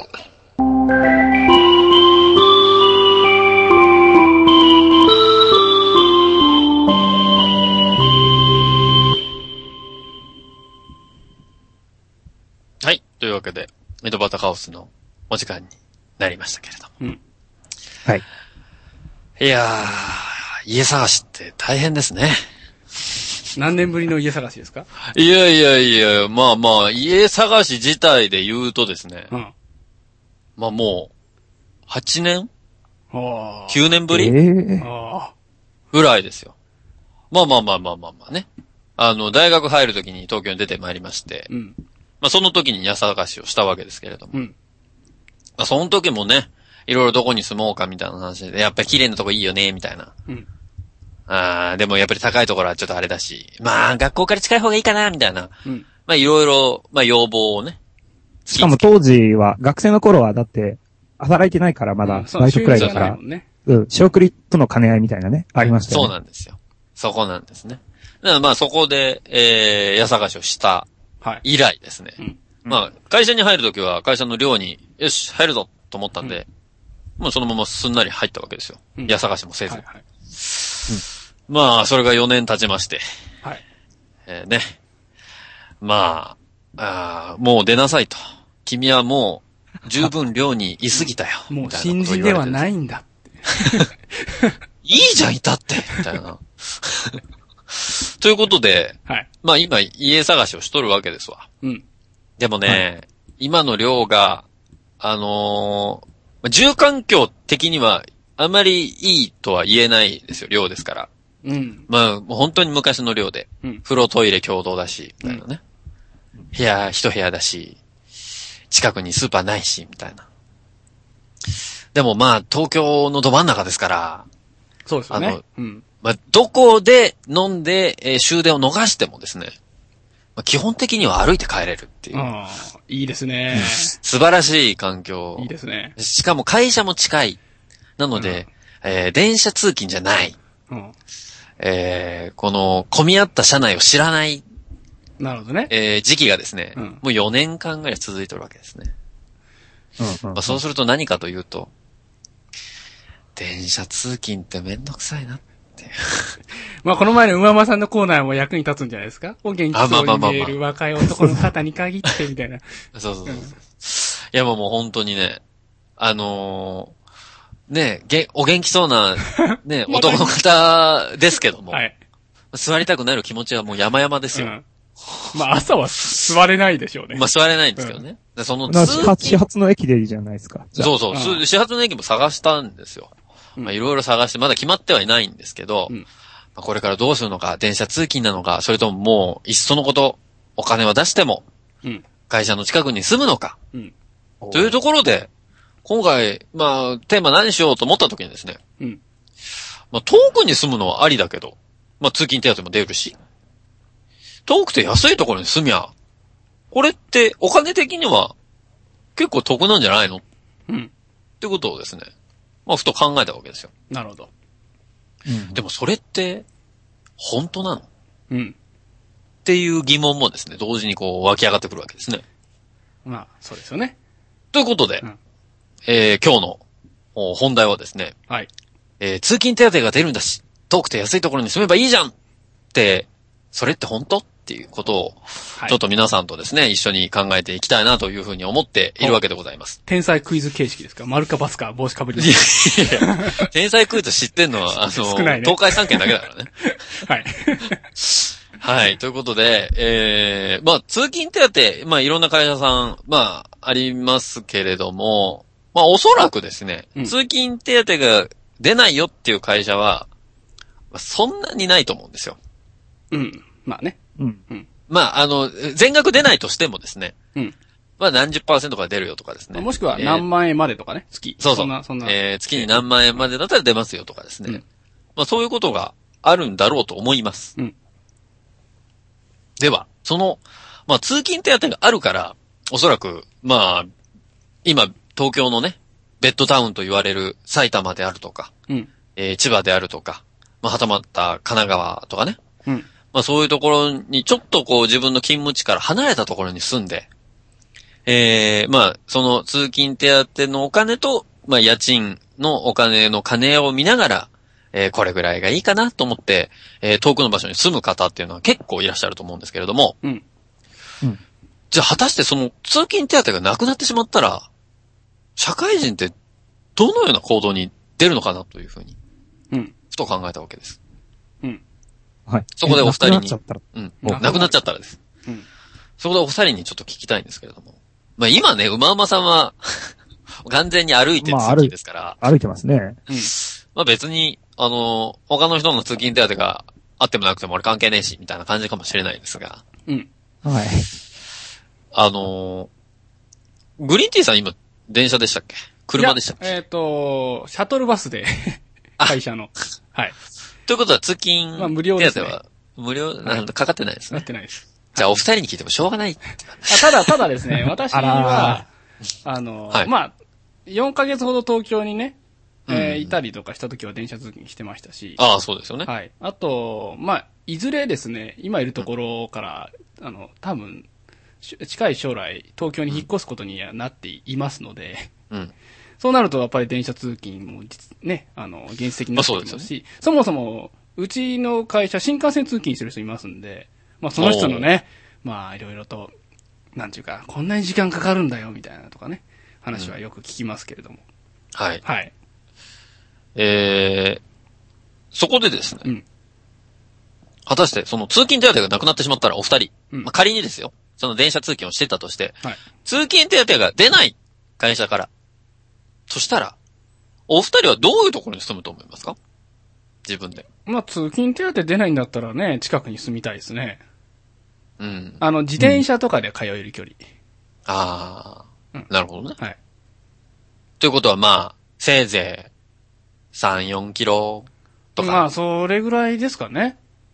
はい。というわけで、井戸端カオスのお時間になりましたけれども。うん。 はい。 いやー、家探しって大変ですね。 何年ぶりの家探しですか？ いやいやいや、まあまあ、家探し自体で言うとですね。うん。まあもう、はちねん ?きゅう 年ぶり、えー、ぐらいですよ。まあまあまあまあまあまあね。あの、大学入るときに東京に出てまいりまして。うん。まあその時に家探しをしたわけですけれども。うん。まあその時もね、いろいろどこに住もうかみたいな話で、やっぱり綺麗なとこいいよね、みたいな。うん。ああ、でもやっぱり高いところはちょっとあれだし、まあ学校から近い方がいいかな、みたいな。うん。まあいろいろ、まあ要望をね。 しかも当時は、学生の頃はだって、働いてないからまだ、バイトくらいだから、うん、うん、仕送りとの兼ね合いみたいなね、ありましたよね。 そうなんですよ。そこなんですね。だからまあそこで、えー、家探しをした以来ですね。はい、うん、まあ会社に入るときは会社の寮に、よし、入るぞと思ったんで、うん、もうそのまますんなり入ったわけですよ。うん、家探しもせず。はいはい、うん、まあ、それがよねん経ちまして。はい。えー、ね。まあ、あもう出なさいと。君はもう十分寮に居すぎたよ。 もう新人ではないんだって。 いいじゃん、いたって。みたいな。ということで、はい、まあ今家探しをしとるわけですわ。うん。でもね、はい、今の寮が、あのー、住環境的にはあまりいいとは言えないですよ、寮ですから。うん。まあ、もう本当に昔の寮で、うん、風呂トイレ共同だし、みたいなね。うん、部屋、一部屋だし、近くにスーパーないし、みたいな。でもまあ、東京のど真ん中ですから、 そうですよね。あの、うん。 まあ、どこで飲んで、えー、終電を逃してもですね、 基本的には歩いて帰れるっていう。 ああ、いいですね。 素晴らしい環境。 いいですね。 しかも会社も近い。なので、うん、えー、電車通勤じゃない。うん、えー、この、混み合った車内を知らない。 なるほどね。 えー、時期がですね、うん、もうよねんかんぐらい続いてるわけですね。うんうんうん、まあ、そうすると何かというと、電車通勤ってめんどくさいなっていう。 まあこの前の馬間さんのコーナーも役に立つんじゃないですか？お元気そうに見える若い男の方に限ってみたいな。 そうそうそう。うん、いやもうもう本当にね、あのー、ねげ、お元気そうな、ね、男の方ですけども、はい、座りたくなる気持ちはもう山々ですよ。うん、 まあ朝は座れないでしょうね。 まあ座れないんですけどね。うん、その始発の駅でいいじゃないですか。 そうそう、うん、始発の駅も探したんですよ。まあいろいろ探して、まだ決まってはいないんですけど、うん、まあ、これからどうするのか、電車通勤なのか、それとももう、いっそのこと、お金は出しても、うん、会社の近くに住むのか、うん、というところで、今回、まあ、テーマ何しようと思った時にですね、うん、まあ遠くに住むのはありだけど、まあ通勤手当も出るし、遠くて安いところに住みゃ、これってお金的には結構得なんじゃないの、うん、ってことをですね、まあ、ふと考えたわけですよ。 なるほど。 うん、でもそれって、本当なの？ うん。 っていう疑問もですね、同時にこう湧き上がってくるわけですね。 まあ、そうですよね。 ということで、うん、えー、今日の本題はですね、 はい。 えー、通勤手当が出るんだし、遠くて安いところに住めばいいじゃんって、それって本当？っていうことを、ちょっと皆さんとですね、一緒に考えていきたいなというふうに思っているわけでございます。 天才クイズ形式ですか？丸かバスか帽子かぶり。 いやいや天才クイズ知ってんのは、あの、少ないね、東海三県だけだからね。 はい。 はい。ということで、えー、まあ、通勤手当、まあ、いろんな会社さん、まあ、ありますけれども、まあ、おそらくですね、うん、通勤手当が出ないよっていう会社は、まあ、そんなにないと思うんですよ。 うん。まあね。うん。うん。 まあ、あの、全額出ないとしてもですね。 うん。 まあ、何十パーセントか出るよとかですね。 もしくは何万円までとかね、えー、月。 そうそう。 そんな、そんな。 えー、月に何万円までだったら出ますよとかですね。うん、まあ、そういうことがあるんだろうと思います。 うん。 では、その、まあ、通勤手当があるから、おそらく、まあ、今、東京のね、ベッドタウンと言われる埼玉であるとか、 うん。 えー、千葉であるとか、まあ、はたまた神奈川とかね。 うん。 まあそういうところにちょっとこう自分の勤務地から離れたところに住んで、ええー、まあその通勤手当のお金と、まあ家賃のお金の金を見ながら、えー、これぐらいがいいかなと思って、えー、遠くの場所に住む方っていうのは結構いらっしゃると思うんですけれども、 うん。 うん。 じゃあ果たしてその通勤手当がなくなってしまったら、社会人ってどのような行動に出るのかなというふうに、 うん。 ふと考えたわけです。 うん。 はい。 そこでお二人に。 なくなっちゃったら。 うん。なくなっちゃったらです。 うん。 そこでお二人にちょっと聞きたいんですけれども。まあ今ね、馬馬さんは、完全に歩いてる通勤ですから。 まあ、歩いてますね。うん。 まあ別に、あの、他の人の通勤手当があってもなくても俺関係ねえし、みたいな感じかもしれないですが。 うん。 はい。 あの、グリーンティーさん今、電車でしたっけ？車でしたっけ？ えっと、シャトルバスで、会社の。はい。 ということは通勤まあ無料ですね。 手当は無料、なんかかかってないですね。 かかってないです。 じゃあお二人に聞いてもしょうがない。 あただ、ただですね、私は、あの、はい、まあ、よんかげつほど東京にね、えー、いたりとかした時は電車通勤してましたし。 ああ、そうですよね。 はい。あと、まあ、いずれですね、今いるところから、うん、あの、多分、近い将来、東京に引っ越すことにはなっていますので、 うん。 そうなると、やっぱり電車通勤も、ね、あの、現実的になってきますし、そもそも、うちの会社、新幹線通勤してる人いますんで、まあ、その人のね、まあ、いろいろと、なんていうか、こんなに時間かかるんだよ、みたいなとかね、話はよく聞きますけれども。 うん、はい。 はい。 えー、そこでですね、 うん、 果たして、その通勤手当がなくなってしまったら、お二人、 うん、 まあ、仮にですよ、その電車通勤をしてたとして、 はい、 通勤手当が出ない会社から、そしたら、お二人はどういうところに住むと思いますか？自分で。 まあ、通勤手当出ないんだったらね、近くに住みたいですね。 うん。 あの、自転車とかで通える距離。うん、 ああ、うん、なるほどね。 はい。 ということは、まあ、せいぜいさん、よんキロとか。 まあ、それぐらいですかね。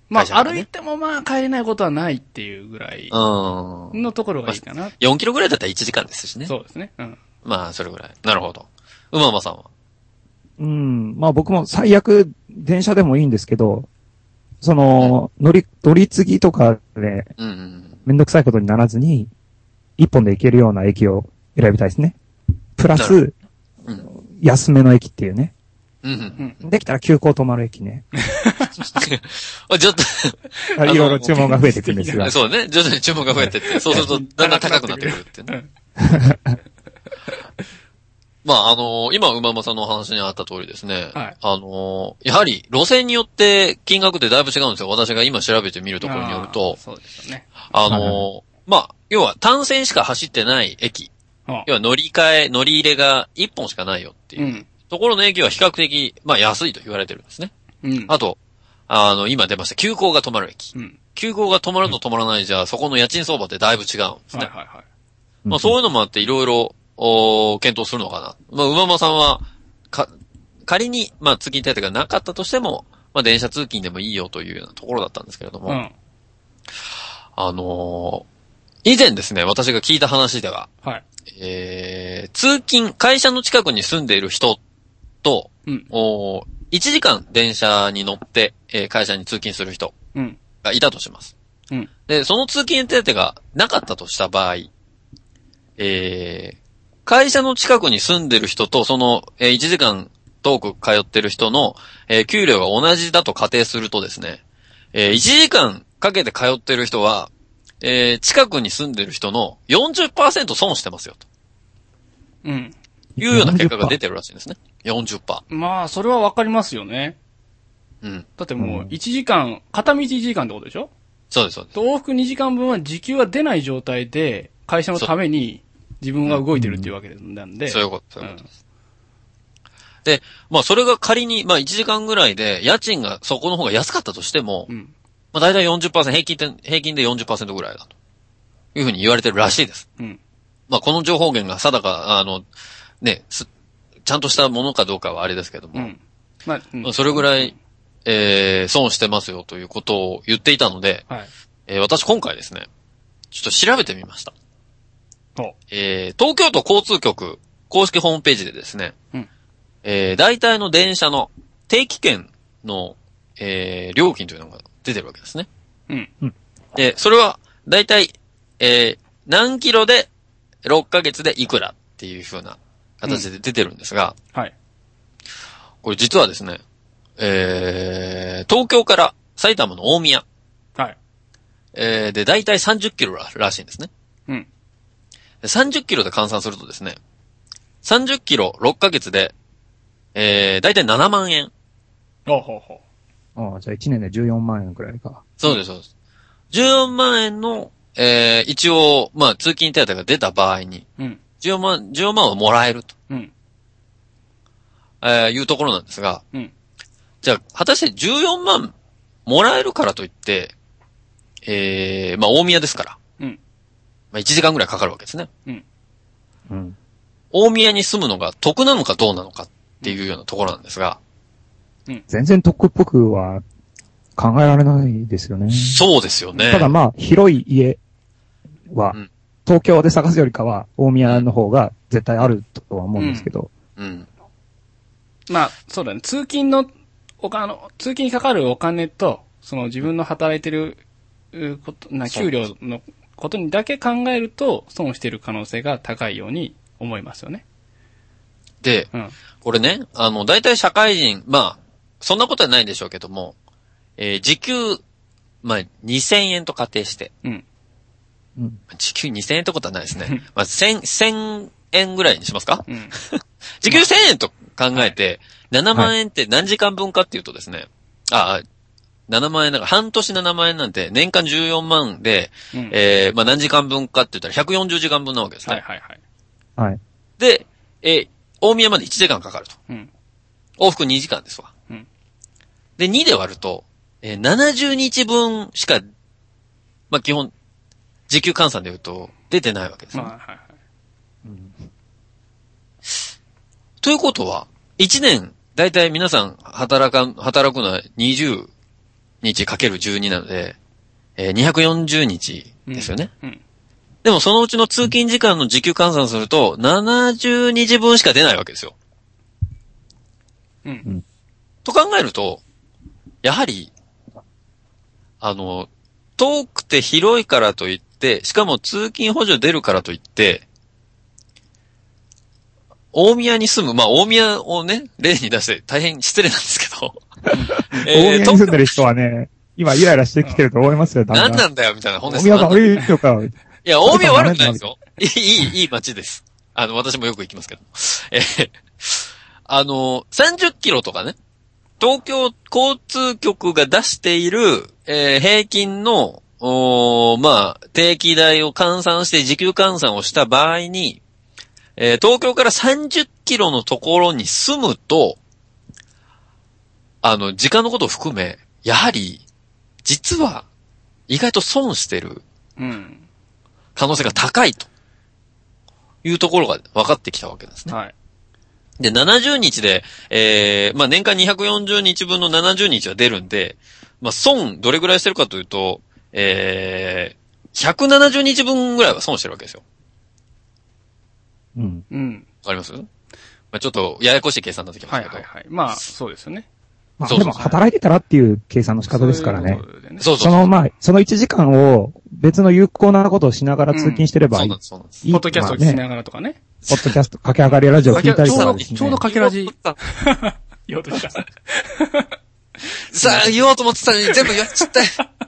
まあ、ね、歩いてもまあ帰れないことはないっていうぐらいのところがいいかな。 まあ、よんキロぐらいだったらいちじかんですしね。 そうですね。うん。 まあ、それぐらい。なるほど。うままさんは？ うん。まあ僕も最悪電車でもいいんですけど、その、乗り、乗り継ぎとかで、うんうん、めんどくさいことにならずに、一本で行けるような駅を選びたいですね。プラス、うん、安めの駅っていうね。うんうん、できたら急行止まる駅ね。 ちょっと、 いろいろ注文が増えていくんですが。 そうね。徐々に注文が増えてって、そうするとだんだん高くなってくるってね。まあ、あのー、今、馬間さんのお話にあった通りですね。はい。あのー、やはり、路線によって金額ってだいぶ違うんですよ。私が今調べてみるところによると。 そうですよね。 あのー、まあ、要は単線しか走ってない駅。要は乗り換え、乗り入れがいっぽんしかないよっていう。うん、ところの駅は比較的、まあ安いと言われてるんですね。うん。あと、あの、今出ました、急行が止まる駅。うん。急行が止まると止まらないじゃ、そこの家賃相場ってだいぶ違うんですね。はいはいはい。まあそういうのもあっていろいろ、お検討するのかな。まあ、馬間さんは、か、仮に、まあ通勤手当がなかったとしても、まあ電車通勤でもいいよというようなところだったんですけれども。うん。あのー、以前ですね、私が聞いた話では、はい。えー、通勤、会社の近くに住んでいる人と、うん、おいちじかん電車に乗って、えー、会社に通勤する人がいたとします。うん、で、その通勤手当がなかったとした場合、えー、会社の近くに住んでる人と、その、えー、いちじかん遠く通ってる人の、えー、給料が同じだと仮定するとですね、えー、いちじかんかけて通ってる人は、えー、近くに住んでる人の よんじゅっパーセント 損してますよと。うん。いうような結果が出てるらしいんですね。よんじゅっパーセント。 まあ、それはわかりますよね。うん。だってもう、いちじかん、片道いちじかんってことでしょ？ そうです、そうです。 往復にじかんぶんは時給は出ない状態で、会社のために自分が動いてるっていうわけなんで。 うん、そういうこと、そういうことです。うん、で、まあ、それが仮に、まあ、いちじかんぐらいで、家賃がそこの方が安かったとしても、うん、まあ、だいたい よんじゅっパーセント、平均で、平均で よんじゅっパーセント ぐらいだと。いうふうに言われてるらしいです。うん。まあ、この情報源が定か、あの、ね、ちゃんとしたものかどうかはあれですけども。うん。まあ、うん、それぐらい、えー、損してますよということを言っていたので、はい。えー、私今回ですね、ちょっと調べてみました。えー、東京都交通局公式ホームページでですね、うん。えー、大体の電車の定期券の、えー、料金というのが出てるわけですね。うん。うん。で、それは、大体、えー、何キロでろっかげつでいくらっていう風な形で出てるんですが、うん、はい。これ実はですね、えー、東京から埼玉の大宮。はい。えー、で、大体さんじゅっキロ ら, らしいんですね。うん。さんじゅっキロで換算するとですね、さんじゅっキロろっかげつで、えー、大体ななまんえん。 ほうほうほう。ああ、じゃあいちねんでじゅうよんまんえんくらいか。 そうです、そうです。じゅうよんまんえんの、えー、一応、まあ、通勤手当が出た場合に、うん。じゅうよんまん、じゅうよんまんをもらえると。うん。えー、いうところなんですが、うん。じゃあ、果たしてじゅうよんまんもらえるからといって、えー、まあ、大宮ですから。うん。まあ、いちじかんぐらいかかるわけですね。うん。うん。大宮に住むのが得なのかどうなのかっていうようなところなんですが。 うん。全然得っぽくは考えられないですよね。 そうですよね。 ただまあ、広い家は、うん、東京で探すよりかは、大宮の方が絶対あるとは思うんですけど。うん。うん、 まあ、そうだね。通勤の、お金、通勤にかかるお金と、その自分の働いてる、こと、な、給料のことにだけ考えると、損している可能性が高いように思いますよね。 で、うん、これね、あの、大体社会人、まあ、そんなことはないんでしょうけども、えー、時給、まあ、にせんえんと仮定して。うん。うん、時給にせんえんってことはないですね。まあ、千、千円ぐらいにしますか、うん、時給せんえんと考えて、はい、ななまんえんって何時間分かっていうとですね、はい、あ、ななまんえんだから半年ななまんえんなんて年間じゅうよんまんで、うん、えー、まあ何時間分かって言ったらひゃくよんじゅうじかんぶんなわけですね。はいはいはい。はい。で、えー、大宮までいちじかんかかると。うん、往復にじかんですわ。うん、で、にで割ると、えー、ななじゅうにちぶんしか、まあ基本、時給換算で言うと出てないわけですね。まあ、はいはい。うん、ということは、いちねん、だいたい皆さん働か、働くのはにじゅうにちかけるじゅうになので、えー、にひゃくよんじゅうにちですよね。 うん。うん、 でもそのうちの通勤時間の時給換算すると、ななじゅうにちぶんしか出ないわけですよ。 うん。 と考えると、やはり、あの、遠くて広いからといって、しかも通勤補助出るからといって、大宮に住む、まあ大宮をね、例に出して大変失礼なんですけど。 大宮に住んでる人はね、今イライラしてきてると思いますよ、 何なんだよ、みたいな。 大宮が悪いのか。 いや、大宮悪くないですよ。いい、いい、いい街です。あの、私もよく行きますけど。えー、あの、さんじゅっキロとかね、東京交通局が出している、えー、平均の、おまあ、定期代を換算して時給換算をした場合に、えー、東京からさんじゅっキロのところに住むと、あの、時間のことを含め、やはり、実は、意外と損してる、可能性が高いというところが分かってきたわけですね。 はい。 で、ななじゅうにちで、えー、まあ、年間にひゃくよんじゅうにちぶんのななじゅうにちは出るんで、まあ、損、どれぐらいしてるかというと、えー、ひゃくななじゅうにちぶんぐらいは損してるわけですよ。 うん。 うん。 わかります？まあ、ちょっと、ややこしい計算になってきますけど。 はいはいはい。まあ、そうですよね。 まあ、でも、働いてたらっていう計算の仕方ですからね。 そうそう。 その、まあ、そのいちじかんを別の有効なことをしながら通勤してればいい。 そうなんです、そうなんです。 ポッドキャストを聞きながらとかね。 ポッドキャスト、駆け上がりラジオ聞いたりとかですね。 ちょうど駆けラジ。言おうとした。 さあ、言おうと思ってたのに全部言わっちゃった。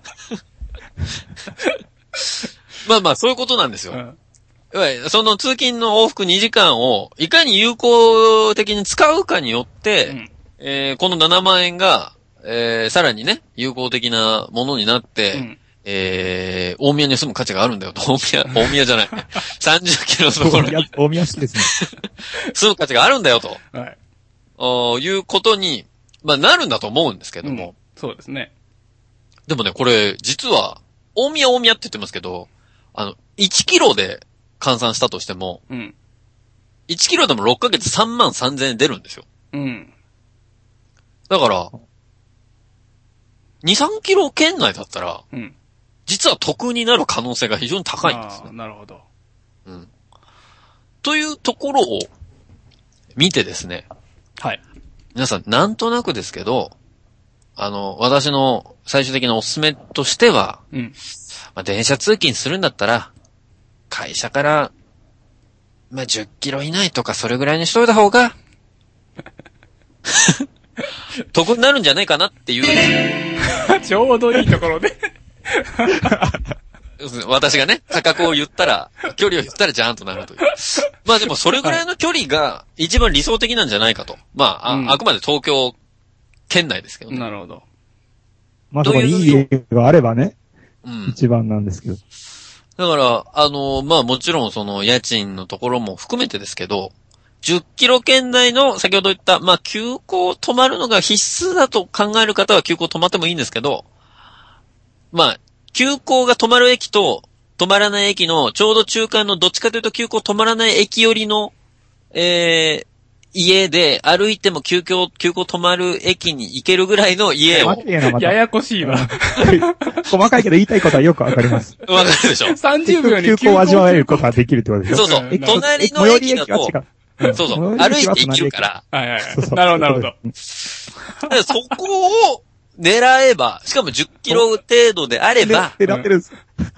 まあまあ、そういうことなんですよ。うん、その通勤の往復にじかんをいかに有効的に使うかによって、うん、えー、このななまんえんが、えー、さらにね、有効的なものになって、うん、えー、大宮に住む価値があるんだよと。大宮、大宮じゃない。さんじゅっキロのところに。 大宮市ですね。 住む価値があるんだよと。はい。おいうことに、まあ、なるんだと思うんですけども、うん。 そうですね。 でもね、これ、実は、大宮大宮って言ってますけど、あの、いちキロで換算したとしても、うん。いちキロでもろっかげつさんまんさんぜんえん出るんですよ。うん。だから、に、さんキロ圏内だったら、うん。実は得になる可能性が非常に高いんですね。 なるほど。 うん。というところを見てですね。 はい。 皆さん、なんとなくですけど、あの、私の最終的なおすすめとしては、うん。まあ、電車通勤するんだったら、会社から、まあ、じゅっキロ以内とかそれぐらいにしといた方が、得になるんじゃないかなっていう。 ちょうどいいところで。 私がね、価格を言ったら、距離を言ったらジャーンとなるという。まあでもそれぐらいの距離が一番理想的なんじゃないかと。まあ、あ、うん、あくまで東京圏内ですけどね。 なるほど。 まあそこにいい家があればね、うん、一番なんですけど。 だから、あの、まあもちろんその家賃のところも含めてですけど、じゅっキロ圏内の先ほど言った、まあ急行止まるのが必須だと考える方は急行止まってもいいんですけど、まあ、急行が止まる駅と止まらない駅のちょうど中間のどっちかというと急行止まらない駅寄りの、えー、家で歩いても急行、急行止まる駅に行けるぐらいの家を。 ややこしいわ。 細かいけど言いたいことはよくわかります。 わかるでしょ ? さんじゅうびょうに急行を味わえることができるってことですよ。 そうそう。隣の駅だと、そうそう。歩いて行けるから。 はいはいはい。なるほどなるほど。 そこを狙えば、しかもじゅっキロ程度であれば。 狙ってるんです。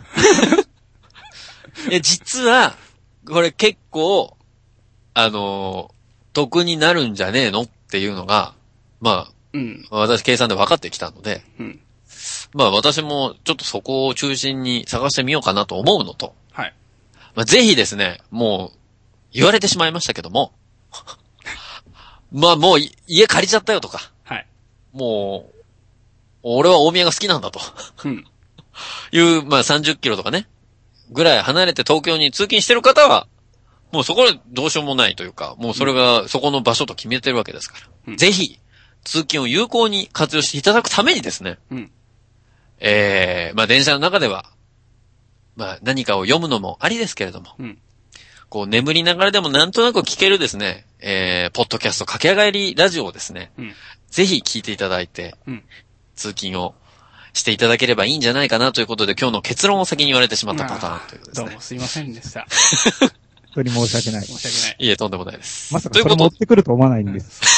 いや、実は、これ結構、あのー、得になるんじゃねえのっていうのが、まあ、うん、私計算で分かってきたので、うん、まあ私もちょっとそこを中心に探してみようかなと思うのと、はい。まあぜひですね、もう、言われてしまいましたけども、まあもう家借りちゃったよとか、はい。もう、俺は大宮が好きなんだと、うん、いう、まあさんじゅっキロとかね、ぐらい離れて東京に通勤してる方は、もうそこでどうしようもないというか、もうそれがそこの場所と決めてるわけですから。うん、ぜひ、通勤を有効に活用していただくためにですね。うん、えー、まあ電車の中では、まあ何かを読むのもありですけれども、うん、こう眠りながらでもなんとなく聞けるですね、えー、ポッドキャスト駆け上がりラジオをですね、うん、ぜひ聞いていただいて、うん、通勤を、 していただければいいんじゃないかなということで、今日の結論を先に言われてしまったパターンということですね。 どうもすいませんでした。 本当に申し訳ない。 申し訳ない。 いえ、とんでもないです。 まさかそれ持ってくると思わないんです。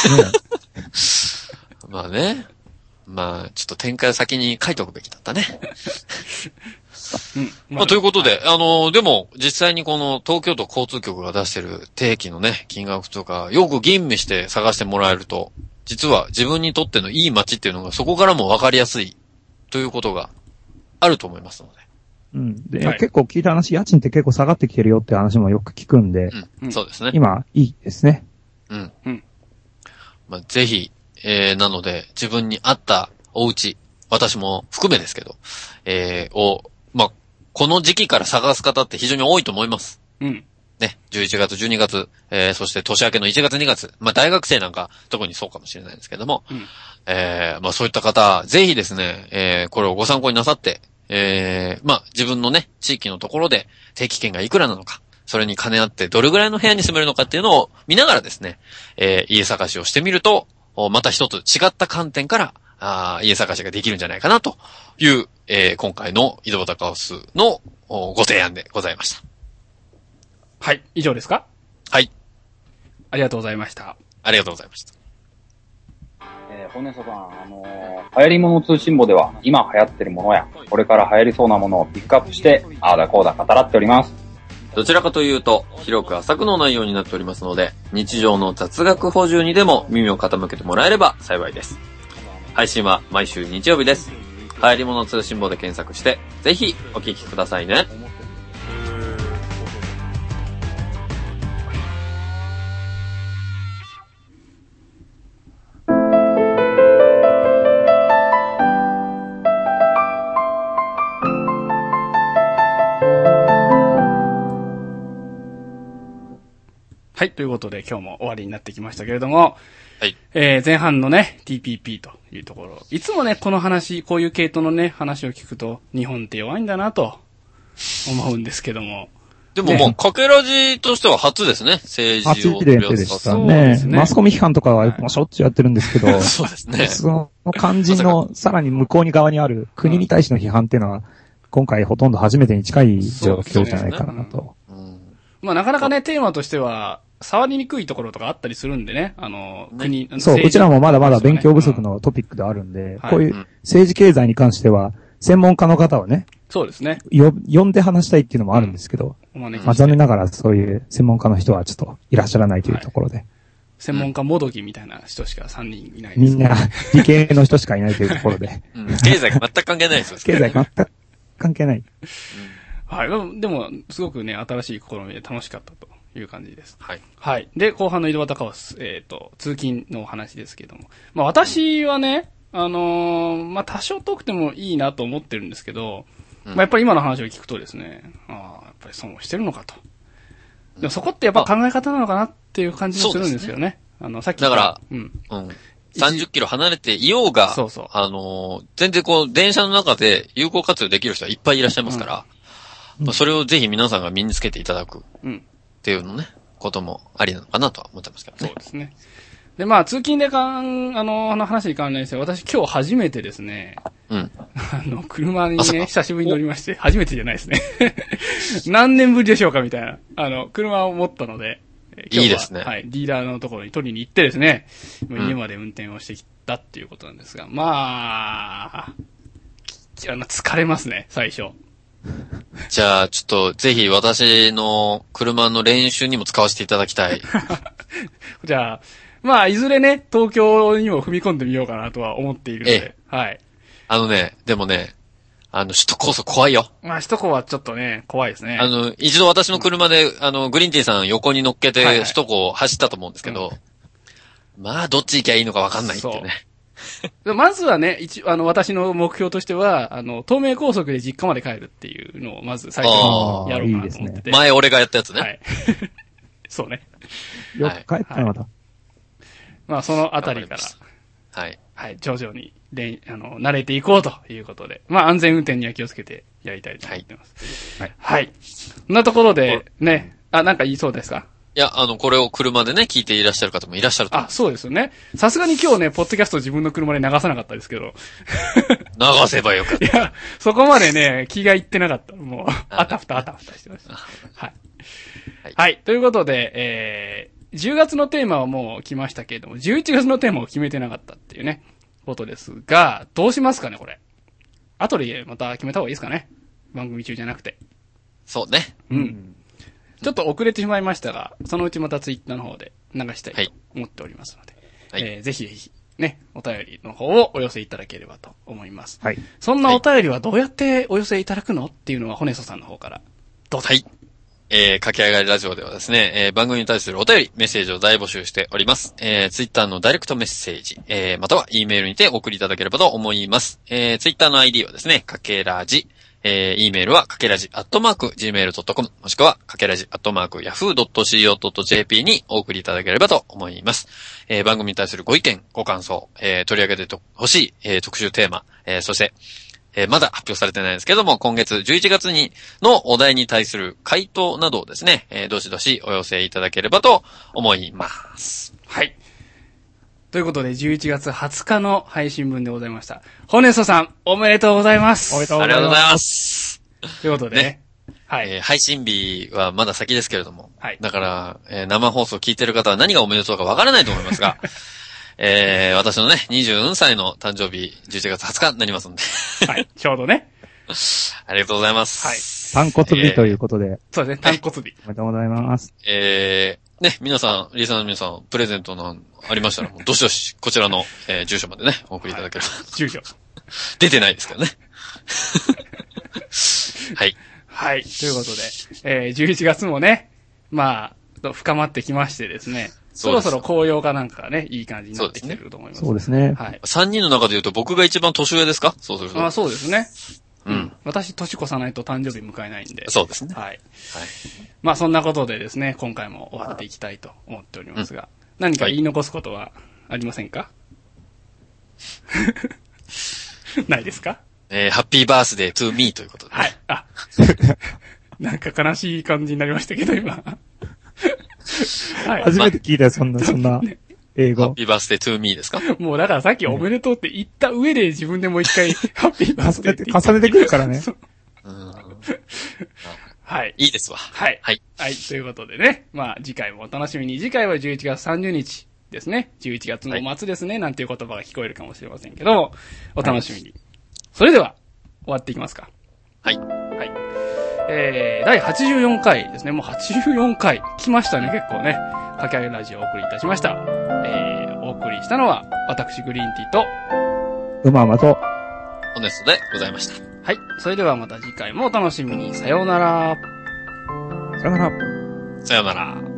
ね、 まあね。まあ、ちょっと展開を先に書いておくべきだったね。うん。まあ、ということで、はい、あの、でも、実際にこの東京都交通局が出してる定期のね、金額とか、よく吟味して探してもらえると、実は自分にとってのいい街っていうのがそこからも分かりやすいということがあると思いますので。 うん。で、はい、結構聞いた話、家賃って結構下がってきてるよって話もよく聞くんで。 うん。そうですね。 今、いいですね。 うん。うん。まあ、ぜひ、えー、なので、自分に合ったお家、私も含めですけど、えー、を、まあ、この時期から探す方って非常に多いと思います。 うん。 ね、じゅういちがつ、じゅうにがつ、えー、そして年明けのいちがつ、にがつ、まあ、大学生なんか特にそうかもしれないですけども、うん、えー、まあ、そういった方、ぜひですね、えー、これをご参考になさって、えー、まあ、自分のね、地域のところで定期券がいくらなのか、それに兼ね合ってどれぐらいの部屋に住めるのかっていうのを見ながらですね、えー、家探しをしてみると、また一つ違った観点から、あ家探しができるんじゃないかなという、えー、今回の井戸端カオスのご提案でございました。 はい、以上ですか？ はい。 ありがとうございました。 ありがとうございました。 えー、本音さん、あのー、流行り物通信簿では今流行ってるものや、これから流行りそうなものをピックアップして、ああだこうだ語らっております。どちらかというと、広く浅くの内容になっておりますので、日常の雑学補充にでも耳を傾けてもらえれば幸いです。配信は毎週日曜日です。流行り物通信簿で検索して、ぜひお聞きくださいね。 はい、ということで今日も終わりになってきましたけれども、 はい。 えー、前半のね、ティーピーピー というところ、いつもね、この話、こういう系統のね、話を聞くと、日本って弱いんだなと思うんですけども。 でももう、かけらじとしては初ですね、政治を。 初イベントでしたね。ねマスコミ批判とかはもうしょっちゅうやってるんですけど、 そうですね。 その肝心の、さらに向こうに側にある国に対しての批判っていうのは、今回ほとんど初めてに近い状況じゃないかなと。 うんうん、まあなかなかね、テーマとしては、触りにくいところとかあったりするんでね、あの、国、 そう、うちらもまだまだ勉強不足のトピックであるんで、うん、こういう政治経済に関しては、専門家の方はね、 そうですね。 よ、呼んで話したいっていうのもあるんですけど、うん、まあ残念ながらそういう専門家の人はちょっといらっしゃらないというところで。はい、 専門家もどきみたいな人しかさんにんいないです、 ね。みんな理系の人しかいないというところで。 うん、経済全く関係ないですよ。 経済全く関係ない。 うん、はい。でも、すごくね、新しい試みで楽しかったという感じです。 はい。 はい。で、後半の井戸端カオス、えっと、通勤のお話ですけども。まあ私はね、あのー、まあ多少遠くてもいいなと思ってるんですけど、うん、まあやっぱり今の話を聞くとですね、ああ、やっぱり損をしてるのかと。でもそこってやっぱ考え方なのかなっていう感じもするんですよね。あの、さっきだから、 うん。 うん。さんじゅっキロ離れていようが、 そうそう。 あのー、全然こう、電車の中で有効活用できる人はいっぱいいらっしゃいますから、うんまあ、それをぜひ皆さんが身につけていただく。うん。っていうのね、こともありなのかなとは思ってますけどね。 そうですね。で、まあ、通勤でかん、あの、あの話に関連して、私今日初めてですね、 うん。 あの、車にね、久しぶりに乗りまして、初めてじゃないですね。何年ぶりでしょうかみたいな、あの、車を持ったので、 いいですね。 はい。ディーラーのところに取りに行ってですね、うん、家まで運転をしてきたっていうことなんですが、まあ、あの、疲れますね、最初。 じゃあ、ちょっと、ぜひ私の車の練習にも使わせていただきたい。 じゃあ、まあ、いずれね、東京にも踏み込んでみようかなとは思っているので、はい。 あのね、でもね、あの、首都高速怖いよ。 まあ、首都高はちょっとね、怖いですね。 あの、一度私の車で、あの、グリーンティーさん横に乗っけて、首都高を走ったと思うんですけど、はいはいうん、まあ、どっち行きゃいいのか分かんないっていうね。 まずはね、一、あの、私の目標としては、あの、東名高速で実家まで帰るっていうのを、まず最初にやろうかなと思ってて。 いい前俺がやったやつね。 はい。そうね。 よく帰ったよ、また。 まあ、そのあたりから。 はい。 はい、徐々に、で、あの、慣れていこうということで。まあ、安全運転には気をつけてやりたいと思ってます。はい。はい。こんなところで、ね、あ、なんか言いそうですか？ いや、あの、これを車でね、聞いていらっしゃる方もいらっしゃると思う。 あ、そうですよね。さすがに今日ね、ポッドキャスト自分の車で流さなかったですけど。 流せばよかった。 いや、そこまでね、気がいってなかった。もう、あたふたあたふたしてました。はい。はい。はい。ということで、えー、じゅうがつのテーマはもう来ましたけれども、じゅういちがつのテーマを決めてなかったっていうね、ことですが、どうしますかね、これ。後でまた決めた方がいいですかね。番組中じゃなくて。 そうね。 うん。ちょっと遅れてしまいましたが、そのうちまたツイッターの方で流したいと思っておりますので、はい、えー、ぜひぜひ、ね、お便りの方をお寄せいただければと思います。はい。そんなお便りはどうやってお寄せいただくのっていうのは、ホネソさんの方から、どうぞ。はい。 えー、駆け上がりラジオではですね、えー、番組に対するお便り、メッセージを大募集しております。えー、ツイッターのダイレクトメッセージ、えー、または E メールにてお送りいただければと思います。えー、ツイッターの アイディー はですね、かけらじ、えー、E メールはかけらじアットマーク ジーメールドットコム もしくはかけらじアットマーク ヤフードットシーオードットジェーピー にお送りいただければと思います。えー、番組に対するご意見、ご感想、えー、取り上げてほしい、えー、特集テーマ、えー、そして、えー、まだ発表されてないんですけども、今月じゅういちがつにのお題に対する回答などをですね、えー、どしどしお寄せいただければと思います。 はい。ということで、じゅういちがつはつかの配信分でございました。ホネストさん、おめでとうございます。 おめでとうございます。ありがとうございます。 ということで、ね、 はい、えー。配信日はまだ先ですけれども、はい、だから、えー、生放送聞いてる方は何がおめでとうかわからないと思いますが、えー、私のね、にじゅうよんさいの誕生日、じゅういちがつはつかになりますので。 はい、ちょうどね。 ありがとうございます。 はい。単骨日ということで。えー、 そうですね、単骨日。 おめでとうございます。 えー、ね、皆さん、リーサーの皆さん、プレゼントなんありましたら、もうどしどし、こちらの、えー、住所までね、お送りいただければ。はい、 住所。出てないですけどね。はい。 はい。ということで、えー、じゅういちがつもね、まあ、深まってきましてですね。そろそろ紅葉かなんかがね、いい感じになってきてると思います。 そうですね。 はい。 さんにんの中で言うと僕が一番年上ですか？そうすると。 あ、そうですね。 うん。 私、年越さないと誕生日迎えないんで。 そうですね。 はい。はい。まあ、そんなことでですね、今回も終わっていきたいと思っておりますが、うん、何か言い残すことはありませんか？ないですか？ えー、ハッピーバースデートゥーミーということで、ね。 はい。あ、なんか悲しい感じになりましたけど、今。 はい。初めて聞いたよ、そんな、そんな。英語。 ハッピーバースデートゥーミーですか？ もうだからさっきおめでとうって言った上で自分でもう一回ハッピーバースデーって重ねてくるからね。 はい。 いいですわ。 はい。はい。はい。ということでね。まあ次回もお楽しみに。次回はじゅういちがつさんじゅうにちですね。じゅういちがつの末ですね。はい、なんていう言葉が聞こえるかもしれませんけども、お楽しみに。はい、それでは、終わっていきますか。 はい。 はい。えー、だいはちじゅうよんかいですね。もうはちじゅうよんかい。来ましたね、結構ね。かけあげラジオをお送りいたしました。えー、お送りしたのは、私、グリーンティーと、 うままと、 ホネストでございました。 はい。それではまた次回もお楽しみに。さようなら。 さようなら。 さようなら。